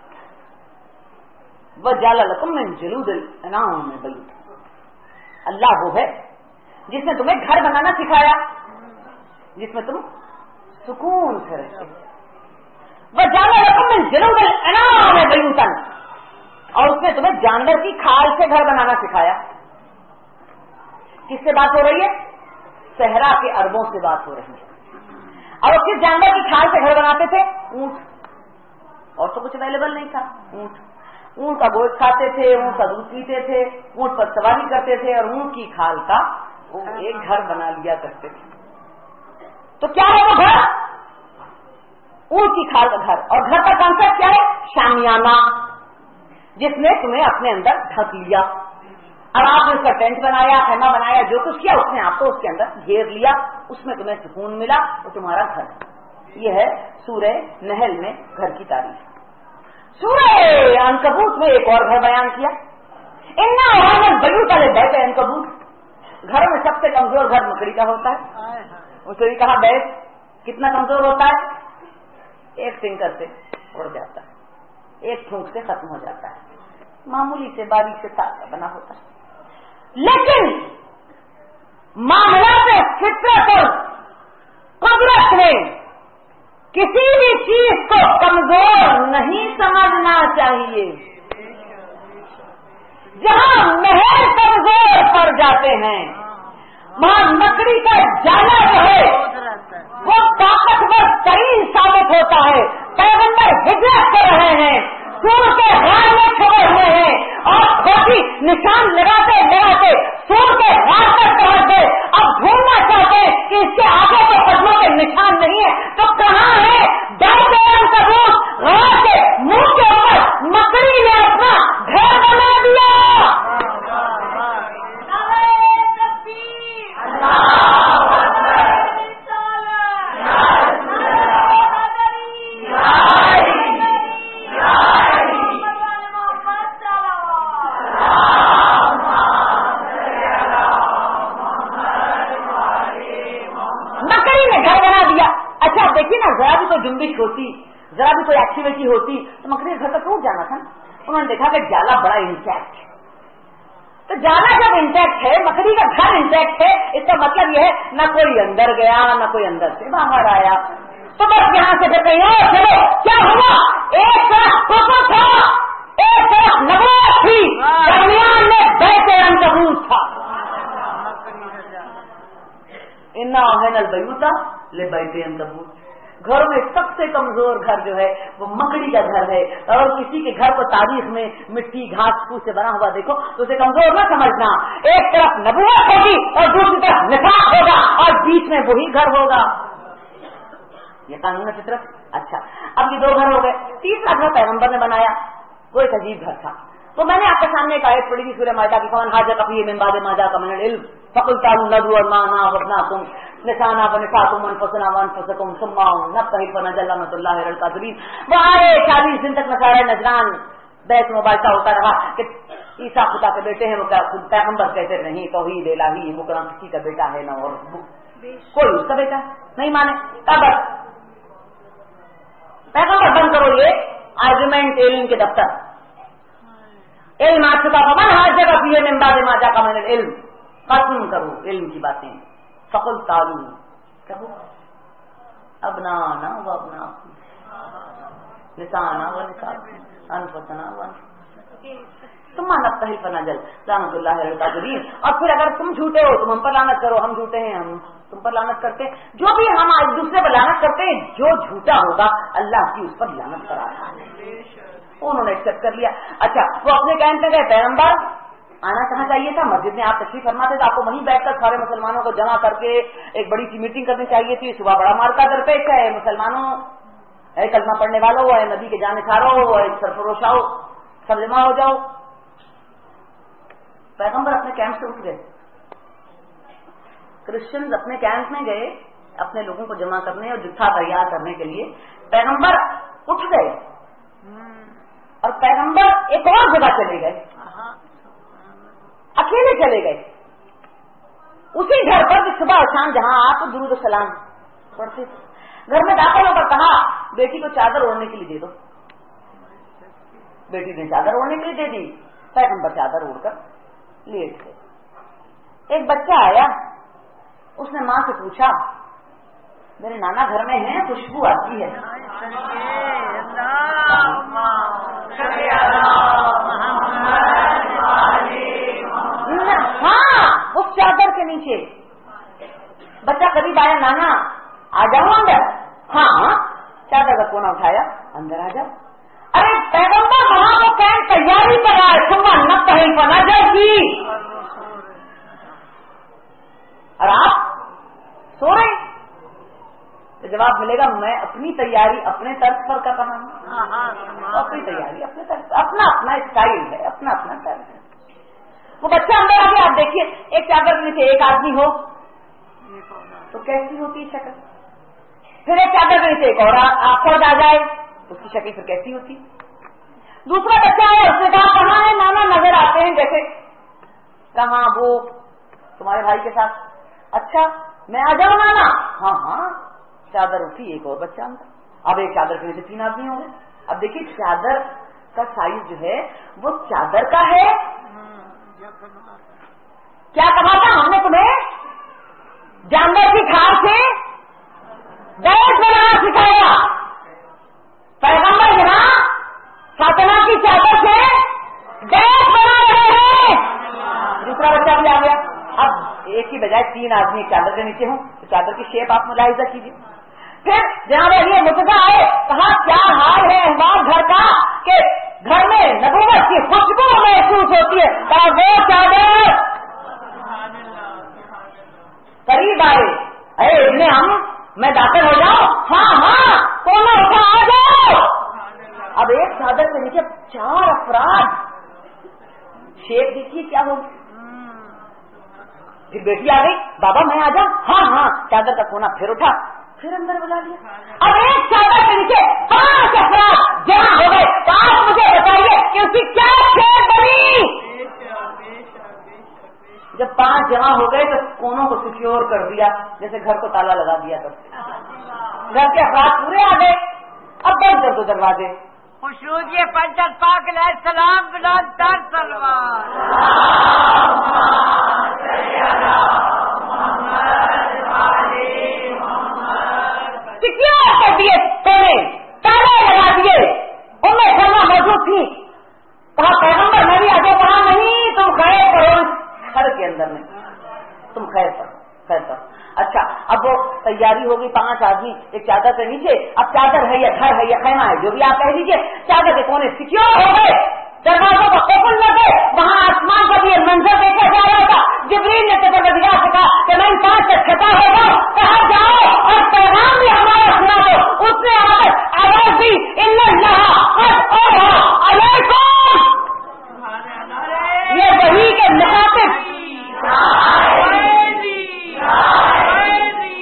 وَجَعَلَ لَكُمْ مِنْ جُلُودِ الْأَنْعَامِ بَيُوتًا. اللہ وہ ہے جس نے تمہیں گھر بنانا سکھایا جس میں تم سکون سے رہتے. وَجَعَلَ لَكُمْ مِنْ جُلُودِ الْأَنْعَامِ بَيُوتًا اور اس نے تمہیں جانور کی کھال سے گھر بنانا سکھایا. کس سے بات ہو رہی ہے؟ صحرا کے اربوں سے بات ہو رہی ہے. اور وہ کس جانور کی کھال سے گھر بناتے تھے؟ اونٹ. اور تو کچھ اویلیبل نہیں تھا. اونٹ اونٹ کا گوشت کھاتے تھے, اونٹ کا دودھ پیتے تھے, اونٹ پر سواری کرتے تھے اور اونٹ کی کھال کا وہ ایک گھر بنا لیا کرتے تھے. تو کیا ہے وہ گھر؟ اونٹ کی کھال کا گھر. اور گھر کا کانسیپٹ کیا ہے؟ شامیانہ, جس نے تمہیں اپنے اندر ڈھک لیا. اب آپ نے اس کا ٹینٹ بنایا, خیمہ بنایا, جو کچھ کیا اس نے آپ کو اس کے اندر گھیر لیا, اس میں تمہیں سکون ملا, وہ تمہارا گھر. یہ ہے سورہ نحل میں گھر کی تعریف. سورہ عنکبوت میں ایک اور گھر بیان کیا. اِنَّا أَوْحَيْنَا الْبَيُوتَ لِلْبَيْتِ الْعَنكَبُوتِ. گھروں میں سب سے کمزور گھر مکڑی کا ہوتا ہے. اس نے کہا بیت کتنا کمزور ہوتا ہے؟ ایک ٹنکر سے اڑ جاتا ہے, ایک پھونک سے ختم ہو جاتا ہے, معمولی سے باریک سے تازہ بنا ہوتا ہے. لیکن معاملات فطرت اور قدرت میں کسی بھی چیز کو کمزور نہیں سمجھنا چاہیے. جہاں محل کمزور پڑ جاتے ہیں وہاں مکڑی کا جالا جو ہے وہ طاقتور ترین ثابت ہوتا ہے. پیغمبر ہجرت کر رہے ہیں, سور کے غار میں چھپے ہوئے ہیں اور کھوٹی نشان لگاتے لگاتے سور کے غار تک پہنچ گئے. اب ڈھونڈنا چاہتے ہیں کہ اس کے آگے تو قدموں کے نشان نہیں ہے, تو کہاں ہے؟ ڈائر کا روز غار کے منہ کے اوپر مکڑی نے اپنا گھر بنا دیا. دیکھیے نا, ذرا بھی کوئی جنبش ہوتی, ذرا بھی کوئی ایکٹیویٹی ہوتی تو مکڑی گھر تک ٹوٹ جانا تھا. انہوں نے دیکھا کہ جالا بڑا انٹیکٹ ہے, تو جالا جب انٹیکٹ ہے, مکڑی کا گھر انٹیکٹ ہے, اس کا مطلب یہ ہے نہ کوئی اندر گیا نہ کوئی اندر سے باہر آیا. تو بس یہاں سے پھر کہیں اور چلو. کیا ہوا؟ ایک طرف کوکو تھا, ایک طرف نبوت تھی, درمیان میں بیت عنکبوت تھا. اِنَّا أَوْحَيْنَا الْبَيُوتَ لِلْبَيْتِ الْعَنكَبُوتِ. گھروں میں سب سے کمزور گھر جو ہے وہ مکڑی کا گھر ہے. اور کسی کے گھر کو تاریخ میں مٹی گھاس پھوس سے بنا ہوا دیکھو تو اسے کمزور نہ سمجھنا. ایک طرف نبوت ہوگی اور دوسری طرف نفاق ہوگا اور بیچ میں وہی گھر ہوگا. یہ قانون فطرت. اچھا, اب یہ دو گھر ہو گئے. تیسرا گھر پیغمبر نے بنایا, وہ ایک عجیب گھر تھا. تو میں نے آپ کے سامنے ایک آیت پڑھی تھی سورہ مائدہ کی, کون حاجہ کفی من بعد ما جاءک من العلم فقل تعالوا ندعو ابناءنا وابناءکم نسانا ونساکم انفسنا وانفسکم ثم نبتہل فنجعل لعنۃ اللہ علی الکاذبین. وہ آئے چالیس دن تک نصارہ نجران بیت مباحثہ ہوتا رہا کہ عیسیٰ خدا کے بیٹے ہیں. وہ خود پیغمبر کہتے نہیں توحید الہی مکرم کسی کا بیٹا ہے نہ اور کوئی اس کا بیٹا نہیں مانے. اب پیغمبر بند کرو یہ آرگومنٹ علم کے دفتر. علم آ چکا من ہر جگہ پیے من بعد ما جاءکم من العلم. ختم کرو علم کی باتیں. فقل تعلیم کہو ابنانا و ابناکم نسانا و نساکم انفسنا و انفسکم ثم نبتہل فنجعل لعنۃ اللہ علی الکاذبین. اور پھر اگر تم جھوٹے ہو تم ہم پر لعنت کرو, ہم جھوٹے ہیں ہم تم پر لعنت کرتے ہیں. جو بھی ہم ایک دوسرے پر لعنت کرتے ہیں جو جھوٹا ہوگا اللہ کی اس پر لعنت کراتا ہے. انہوں نے ایکسپٹ کر لیا. اچھا وہ اپنے کہنے گئے پیغمبر آنا کہاں چاہیے تھا, مسجد میں آپ تشریف فرما تھے تو آپ کو وہیں بیٹھ کر سارے مسلمانوں کو جمع کر کے ایک بڑی سی میٹنگ کرنی چاہیے تھی. صبح بڑا مارکا درپیش ہے مسلمانوں, اے کلمہ پڑھنے والوں ہو, اے نبی کے جانشاروں ہو, اے سرفروش ہو, سب جمع ہو جاؤ. پیغمبر اپنے کیمپ سے اٹھ گئے. کرسچنز اپنے کیمپ میں گئے اپنے لوگوں کو جمع کرنے اور جتھا تیار کرنے کے لیے. پیغمبر اٹھ گئے اور پیغمبر ایک اور جگہ چلے گئے, اکیلے چلے گئے اسی گھر پر صبح اور شام جہاں آپ درود السلام پڑھتے تھے. گھر میں داخل ہو کر کہا بیٹی کو چادر اوڑھنے کے لیے دے دو. بیٹی نے چادر اوڑھنے کے لیے دے دی. پیغمبر چادر اوڑھ کر لیٹ گئے. ایک بچہ آیا, اس نے ماں سے پوچھا میرے نانا گھر میں ہیں, خوشبو آتی ہے. ہاں اس چادر کے نیچے. بچہ قریب آیا, نانا آ جاؤ اندر. ہاں چادر کا کونا اٹھایا, اندر آ جاؤ. ارے پیغمبر وہاں وہ کہیں تیاری پر آئے صبح نبتہل فنجعل کی اور آپ سو رہے. تو جواب ملے گا میں اپنی تیاری اپنے طرز پر کر رہا ہوں. اپنی تیاری اپنے طرز, اپنا اپنا اسٹائل ہے, اپنا اپنا طرز ہے. وہ بچہ اندر آ گیا. آپ دیکھیے ایک چادر کے نیچے ایک آدمی ہو تو کیسی ہوتی شکل, پھر ایک چادر کے نیچے ایک اور فرد آ جائے اس کی شکل پھر کیسی ہوتی. دوسرا بچہ ہے, اس نے کہا کہاں ہے نانا, نظر آتے ہیں جیسے. کہاں وہ تمہارے بھائی کے ساتھ. اچھا میں آ جاؤں نانا. ہاں ہاں چادر اٹھی, ایک اور بچہ اندر. اب ایک چادر کے نیچے تین آدمی ہوں گے. اب دیکھیے چادر کا سائز جو ہے وہ چادر کا ہے. کیا کہا تھا ہم نے تمہیں جانور کی کھال سے گیس بنانا سکھایا. پیغمبر یہاں فاطمہ کی چادر سے گیس بنا رہے ہیں. دوسرا بچہ بھی آ گیا. اب ایک ہی بجائے تین آدمی چادر کے نیچے ہوں تو چادر کی شیپ آپ ملاحظہ کیجیے. پھر جہاں یہ متضا آئے کہا کیا حال ہے احباب گھر کا کہ گھر میں نبوت کی خوشبو محسوس ہوتی ہے. اور وہ چادر قریب آئے, اے ابن ہم میں داخل ہو جاؤں. ہاں ہاں کون اٹھا آ جاؤ. اب ایک چادر کے نیچے چار افراد, شیپ دیکھیے کیا ہوگی. پھر بیٹی آ گئی, بابا میں آ جاؤں. ہاں ہاں چادر کا کونا پھر اٹھا, پھر اندر بلا لیا. اب ایک چادر کے نیچے پانچ افراد جمع ہو گئے. تو آپ مجھے بتائیے کہ اس کی کیا شیپ بنی. جب پانچ جمع ہو گئے تو کونوں کو سیکیور کر دیا جیسے گھر کو تالا لگا دیا. تب گھر کے افراد پورے آ گئے. اب بند کر دو دروازے. خشود یہ پنچت پاک علیہ السلام بلند تر سلوار. سیکیور کر دیے, کونے تالے لگا دیے. ان میں سلمہ موجود تھی. کہا پیغمبر میں بھی آگے کہا نہیں تم خیر کرو. گھر کے اندر میں تم خیر پر خیر پر. اچھا اب وہ تیاری ہوگی, پانچ آدمی ایک چادر کے نیچے. اب چادر ہے یا گھر ہے یا خیمہ ہے جو بھی آپ کہہ دیجیے, چادر کے کونے سیکیور ہو گئے, دروازوں کو اوپن لگے. وہاں آسمان کا بھی منظر دیکھا جا رہا تھا. جبریل نے تجربہ دیا سے کہا کہ میں ان پانچ سے چھٹا ہو جاؤ, کہا جاؤ اور پیغام بھی ہمارا سنا دو. اس نے آواز دی ان اللہ علیکم. یہ وہی کے مخاطب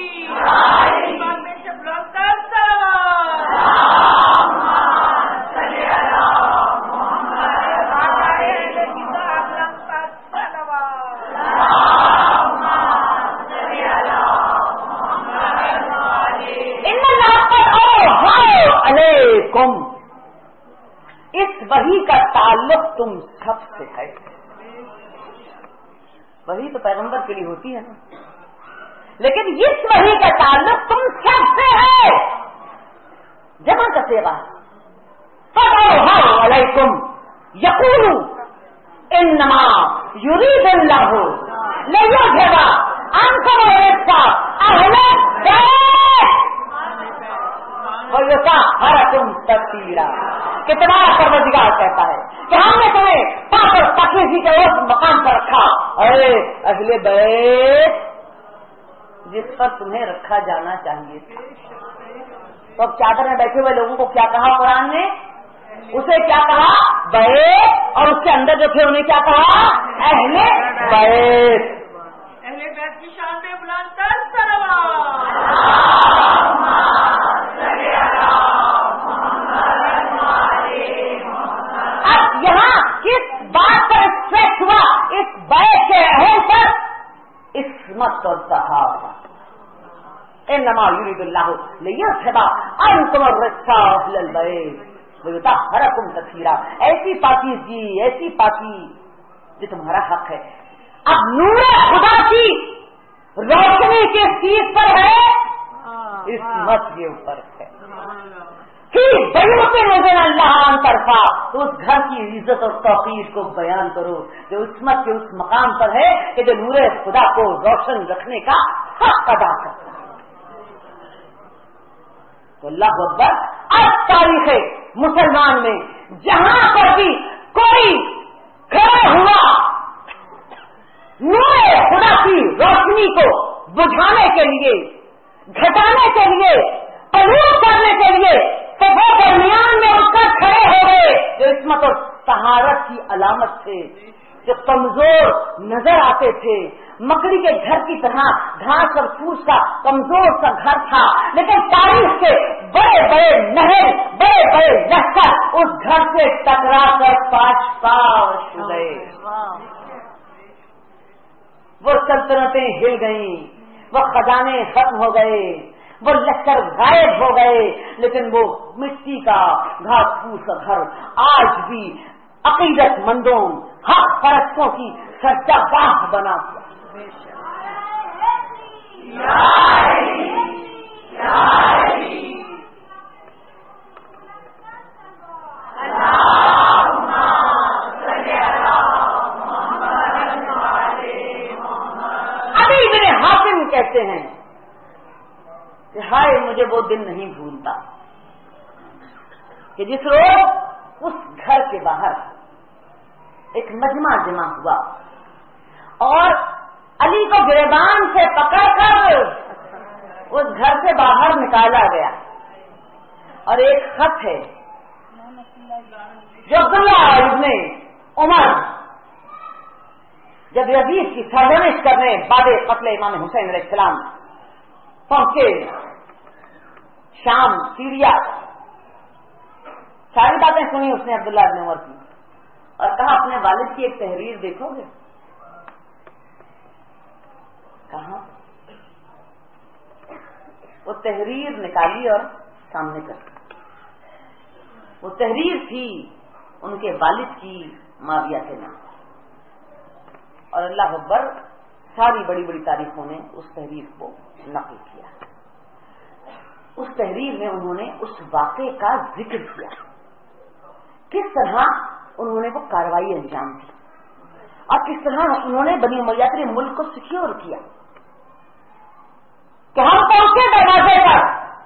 وحی کا تعلق تم سب سے ہے. وحی تو پیغمبر کے لیے ہوتی ہے نا، لیکن اس وحی کا تعلق تم سب سے ہے. جمع کا سیوا فَأَوْحَىٰ عَلَيْكُمْ يَقُولُ إِنَّمَا يُرِيدُ اللَّهُ لِيُذْهِبَ عَنكُمُ الرِّجْسَ أَهْلَ الْبَيْتِ وَيُطَهِّرَكُمْ تَطْهِيرًا. کتنا پروردگار کہتا ہے کہ ہم نے تمہیں پاک اور پاکیزگی کے اس مقام پر رکھا. اے اہل بیت، جس پر تمہیں رکھا جانا چاہیے تھا. تو اب چادر میں بیٹھے ہوئے لوگوں کو کیا کہا قرآن نے؟ اسے کیا کہا؟ بیت. اور اس کے اندر جو تھے انہیں کیا کہا؟ اہل بیت. اہل بیت کی شان میں بلند تر صلوات. اب یہاں کس بات پر اسٹریس ہوا؟ اس بیت کے اہل پر عصمت اور صحابہ. انما یرید اللہ لیذھب عنکم الرجس اہل البیت ویطہرکم تطہیرا. ایسی پاکیزگی، ایسی پاکی جو تمہارا حق ہے. اب نور خدا کی روشنی کس چیز پر ہے؟ عصمت کے اوپر ہے. بیوت نظر اللہ عن طرفا، تو اس گھر کی عزت اور توقیر کو بیان کرو جو عصمت کے اس مقام پر ہے کہ جو نور خدا کو روشن رکھنے کا حق ادا کرتا ہے. تو اللہ اکبر. اب تاریخ مسلمان میں جہاں پر بھی کوئی کھڑا ہوا نور خدا کی روشنی کو بجھانے کے لیے، گھٹانے کے لیے، پلوٹ کرنے کے لیے، تو وہ درمیان میں اٹھ کر کھڑے ہو گئے جو عصمت اور طہارت کی علامت تھے، جو کمزور نظر آتے تھے. مکڑی کے گھر کی طرح گھاس اور پھوس کا کمزور سا گھر تھا، لیکن تاریخ کے بڑے بڑے نہر، بڑے بڑے لشکر اس گھر سے ٹکرا کر پاش پاش ہو گئے. وہ سلطنتیں ہل گئیں، وہ خزانے ختم ہو گئے، وہ لشکر غائب ہو گئے، لیکن وہ مٹی کا گھاس پھوس کا گھر آج بھی عقیدت مندوں، حق پرستوں کی سجدہ گاہ بنا ہوا. ابھی ابن حاتم کہتے ہیں کہ ہائے مجھے وہ دن نہیں بھولتا کہ جس روز اس گھر کے باہر ایک مجمع جمع ہوا اور علی کو گریبان سے پکڑ کر اس گھر سے باہر نکالا گیا. اور ایک خط ہے جو عبداللہ ابن عمر جب یزید کی سرزنش کرنے بعد قتل امام حسین علیہ السلام پہنچے شام، سیریا، ساری باتیں سنی اس نے عبداللہ ابن عمر کی اور کہا اپنے والد کی ایک تحریر دیکھو گے؟ کہاں؟ وہ تحریر نکالی اور سامنے کر. وہ تحریر تھی ان کے والد کی معاویہ کے نام. اور اللہ اکبر، ساری بڑی بڑی تاریخوں نے اس تحریر کو نقل کیا. اس تحریر میں انہوں نے اس واقعے کا ذکر کیا، کس طرح انہوں نے وہ کارروائی انجام دی اور کس طرح انہوں نے بنی امیہ کے ملک کو سیکیور کیا. کہ ہم پہنچے دروازے پر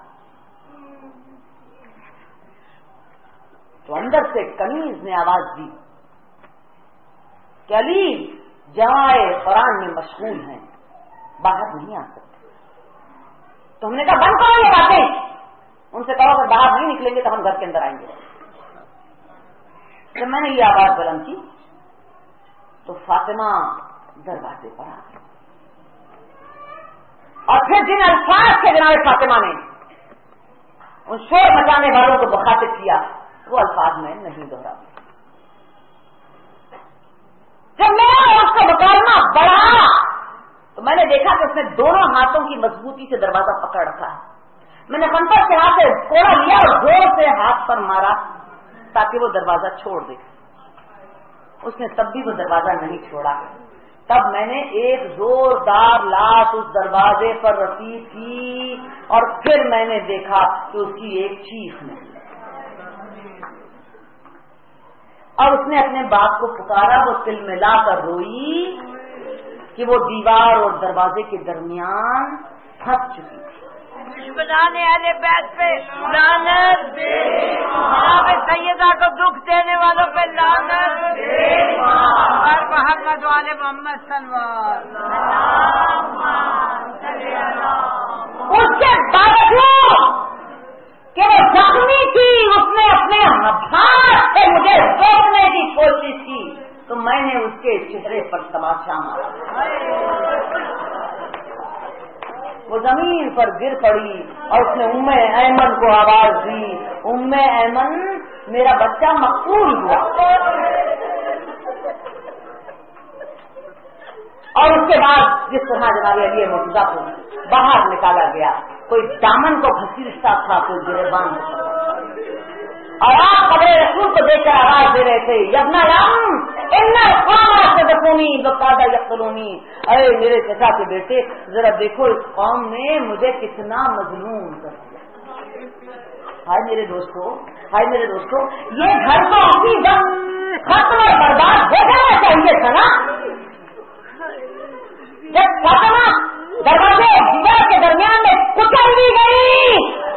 تو اندر سے کنیز نے آواز دی کہ علی جماعے قرآن میں مشغول ہیں، باہر نہیں آ سکتے. تو ہم نے کہا بند کرو یہ باتیں، ان سے کہو اگر باہر نہیں نکلیں گے تو ہم گھر کے اندر آئیں گے. جب میں نے یہ آواز بلند کی تو فاطمہ دروازے پر آ گئی اور پھر جن الفاظ سے جناب فاطمہ نے ان شور مچانے والوں کو مخاطب کیا وہ الفاظ میں نہیں دوہرا. جب میں اس کا مکالمہ بڑھا تو میں نے دیکھا کہ اس نے دونوں ہاتھوں کی مضبوطی سے دروازہ پکڑ رکھا ہے. میں نے خنجر کے ہاتھ سے کوڑا لیا اور زور سے ہاتھ پر مارا تاکہ وہ دروازہ چھوڑ دے. اس نے تب بھی وہ دروازہ نہیں چھوڑا. تب میں نے ایک زوردار لات اس دروازے پر رسی کی اور پھر میں نے دیکھا کہ اس کی ایک چیخ نہیں اور اس نے اپنے باپ کو پکارا. وہ تل ملا کر روئی کہ وہ دیوار اور دروازے کے درمیان پھنس چکی تھی. بنانے والے بیت پہ لعنت، جناب سیدہ کو دکھ دینے والوں پہ لعنت، اور محمد والے محمد صلی اللہ علیہ وسلم. اس کے باوجود کہ وہ زخمی تھی، اس نے اپنے ہاتھ سے مجھے روکنے کی کوشش کی تو میں نے اس کے چہرے پر تماشا مارا. وہ زمین پر گر پڑی اور اس نے ام ایمن کو آواز دی. ام ایمن میرا بچہ مقتول ہوا. اور اس کے بعد جس طرح جناب علی مرتضیٰ کو باہر نکالا گیا، کوئی دامن کو گھسیٹتا تھا، کوئی گریبان کو، اور آپ قبر رسول کو دیکھ کر آواز دے رہے تھے یبنا رام انفونی بقادہ یقتلونی. ارے میرے چچا کے بیٹے ذرا دیکھو اس قوم نے مجھے کتنا مظلوم کر دیا. ہائے میرے دوستو، ہائے میرے دوستو، یہ گھر تو اسی وقت ختم اور برباد ہو جانا چاہیے تھا نا. جب فاطمہ دروازے دیوار کے درمیان میں کچل دی گئی،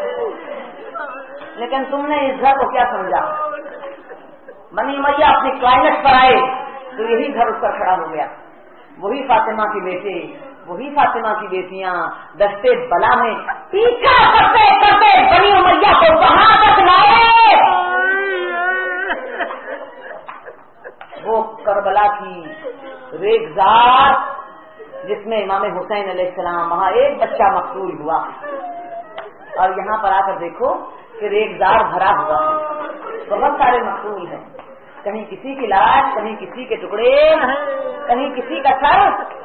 لیکن تم نے اس گھر کو کیا سمجھا؟ بنی امیہ اپنی کلائمیٹ پر آئے تو یہی گھر اس پر کھڑا ہو گیا. وہی فاطمہ کے بیٹے، وہی فاطمہ کی بیٹیاں دستے بلا میں پیچھا کرتے کرتے بنی امیہ کو وہاں تک لائے. وہ کربلا کی ریگزار جس میں امام حسین علیہ السلام، وہاں ایک بچہ مقتول ہوا، اور یہاں پر آ کر دیکھو کہ ریگزار بھرا ہوا ہے، بہت سارے مقتول ہیں. کہیں کسی کی لاش، کہیں کسی کے ٹکڑے، کہیں کسی کا سر،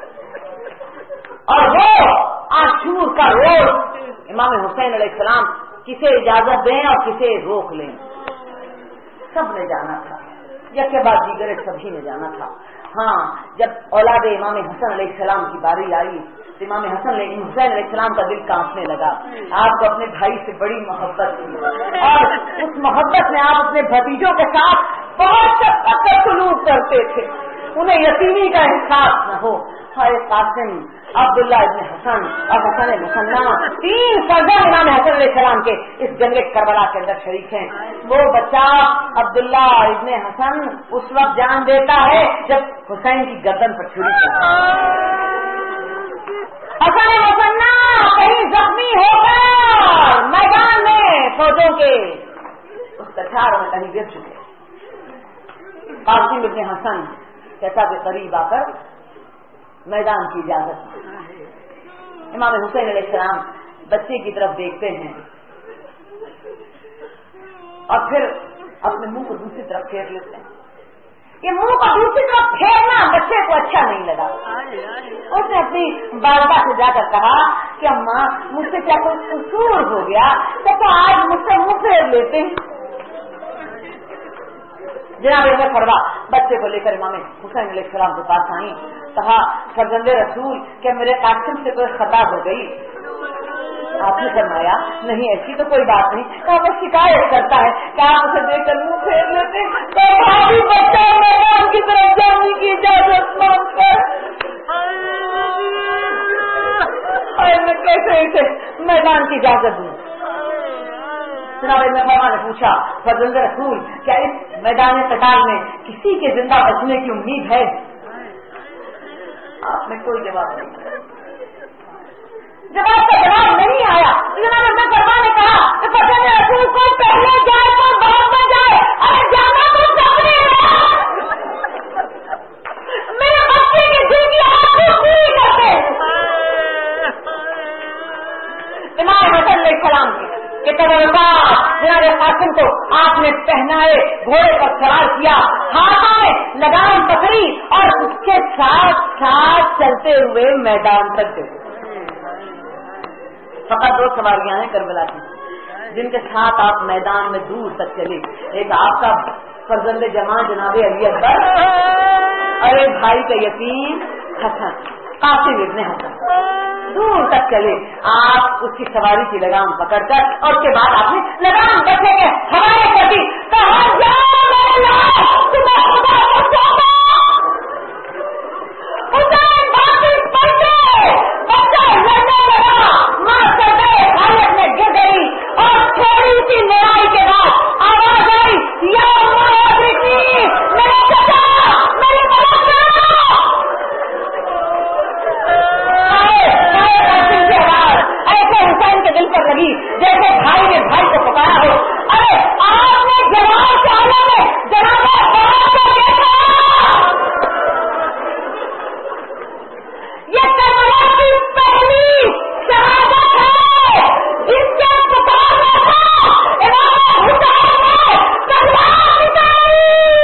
اور وہ عاشور کا روز امام حسین علیہ السلام کسے اجازت دیں اور کسے روک لیں. سب نے جانا تھا، یک کے بعد دیگر سبھی نے جانا تھا. ہاں جب اولاد امام حسن علیہ السلام کی باری آئی تو امام حسن حسین علیہ السلام کا دل کانپنے لگا. آپ کو اپنے بھائی سے بڑی محبت تھی اور اس محبت میں آپ اپنے بھتیجوں کے ساتھ بہت شفقت سے سلوک کرتے تھے، انہیں یتیمی کا احساس نہ ہو. ہائے قاسم، عبداللہ ابن حسن اور حسن مسنہ، تین فرزند امام حسن علیہ السلام کے اس جنگ کربلا کے اندر شریک ہیں. وہ بچہ عبداللہ ابن حسن اس وقت جان دیتا ہے جب حسین کی گردن پر چھری چلتا ہے. حسن مسنہ کہیں زخمی ہو کر میدان میں فوجوں کے اس کچھار میں کہیں گر چکے. قاسم ابن حسن کہتا کہ قریب آ کر میدان کی اجازت. امام حسین علیہ السلام بچے کی طرف دیکھتے ہیں اور پھر اپنے منہ کو دوسری طرف پھیر لیتے ہیں. یہ منہ کو دوسری طرف پھیرنا بچے کو اچھا نہیں لگا. اس نے اپنی والدہ سے جا کر کہا کہ اماں مجھ سے کیا کوئی قصور ہو گیا تو آج مجھ سے منہ پھیر لیتے ہیں. جناب عمر فروا بچے کو لے کر امام حسین علیہ السلام کے پاس آئیں. کہا فرزند رسول کیا میرے قاسم سے کوئی خطا ہو گئی؟ آپ نے فرمایا نہیں ایسی تو کوئی بات نہیں. کہا وہ شکایت کرتا ہے کہ آپ اسے دیکھ کر منہ پھیر لیتے تو بچہ میدان کی طرف جانے کی اجازت مانگ کر میں کیسے اسے میدان کی اجازت دوں؟ جناب ابن فرما نے پوچھا فرزند رسول کیا اس میدان قتال میں کسی کے زندہ بچنے کی امید ہے؟ آپ نے کوئی جواب نہیں دیا. جواب کا جواب نہیں آیا. جناب ابن فرما نے کہا کہ فرزند رسول کو پہلے جائے تو بعد میں جائے، ارے جانا تو سب نے ہے. میرے بچے کی دل کی آپ کو پوری کرتے. امام حسن علیہ السلام کی کہ جناب قاسم کو آپ نے پہنائے، گھوڑے پر سوار کیا، ہاتھوں میں لگام پکڑی اور اس کے ساتھ ساتھ چلتے ہوئے میدان تک گئے. فقط دو سواریاں ہیں کربلا کی. جن کے ساتھ آپ میدان میں دور تک چلے. ایک آپ کا فرزند جماع جناب علی اکبر اور ایک بھائی کا یتیم حسن قاسم ابن حسن دور تک چلے. آپ اس کی سواری کی لگام پکڑ کر اور اس کے بعد آپ نے لگام بچے کے ہمارے پتی گر گئی اور تھوڑی سی لڑائی کے بعد آواز آئی یا ایسے حسین کے دل پر لگی جیسے بھائی نے بھائی کو پکارا ہو. ارے آپ نے جواب کے عالم میں جناب کو دیکھا یہ کربلا کی پہلی شہادت ہے جس کے پکارنا تھا امام حسین نے تلوار نکالی.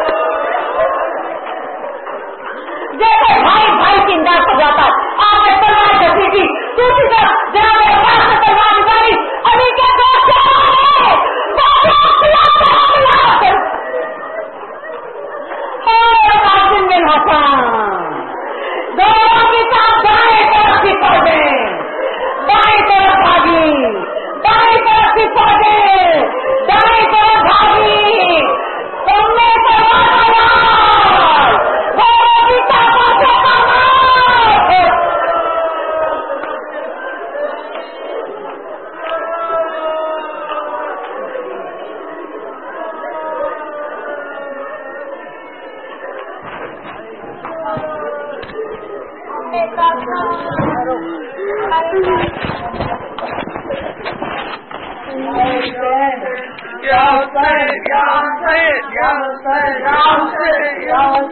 جیسے بھائی بھائی کی امداد کو جاتا آپ نے تلوار کسی کی دوسری طرف جناب عباس نے تلوار نکالی. علی کے دوست قاسم بن حسن دونوں کے ساتھ دائیں طرف کی فوجیں بائیں طرف بھاگی بائیں طرف کی فوجیں دائیں طرف بھاگی. تم نے گھوڑوں کی طاقت سے کام کیا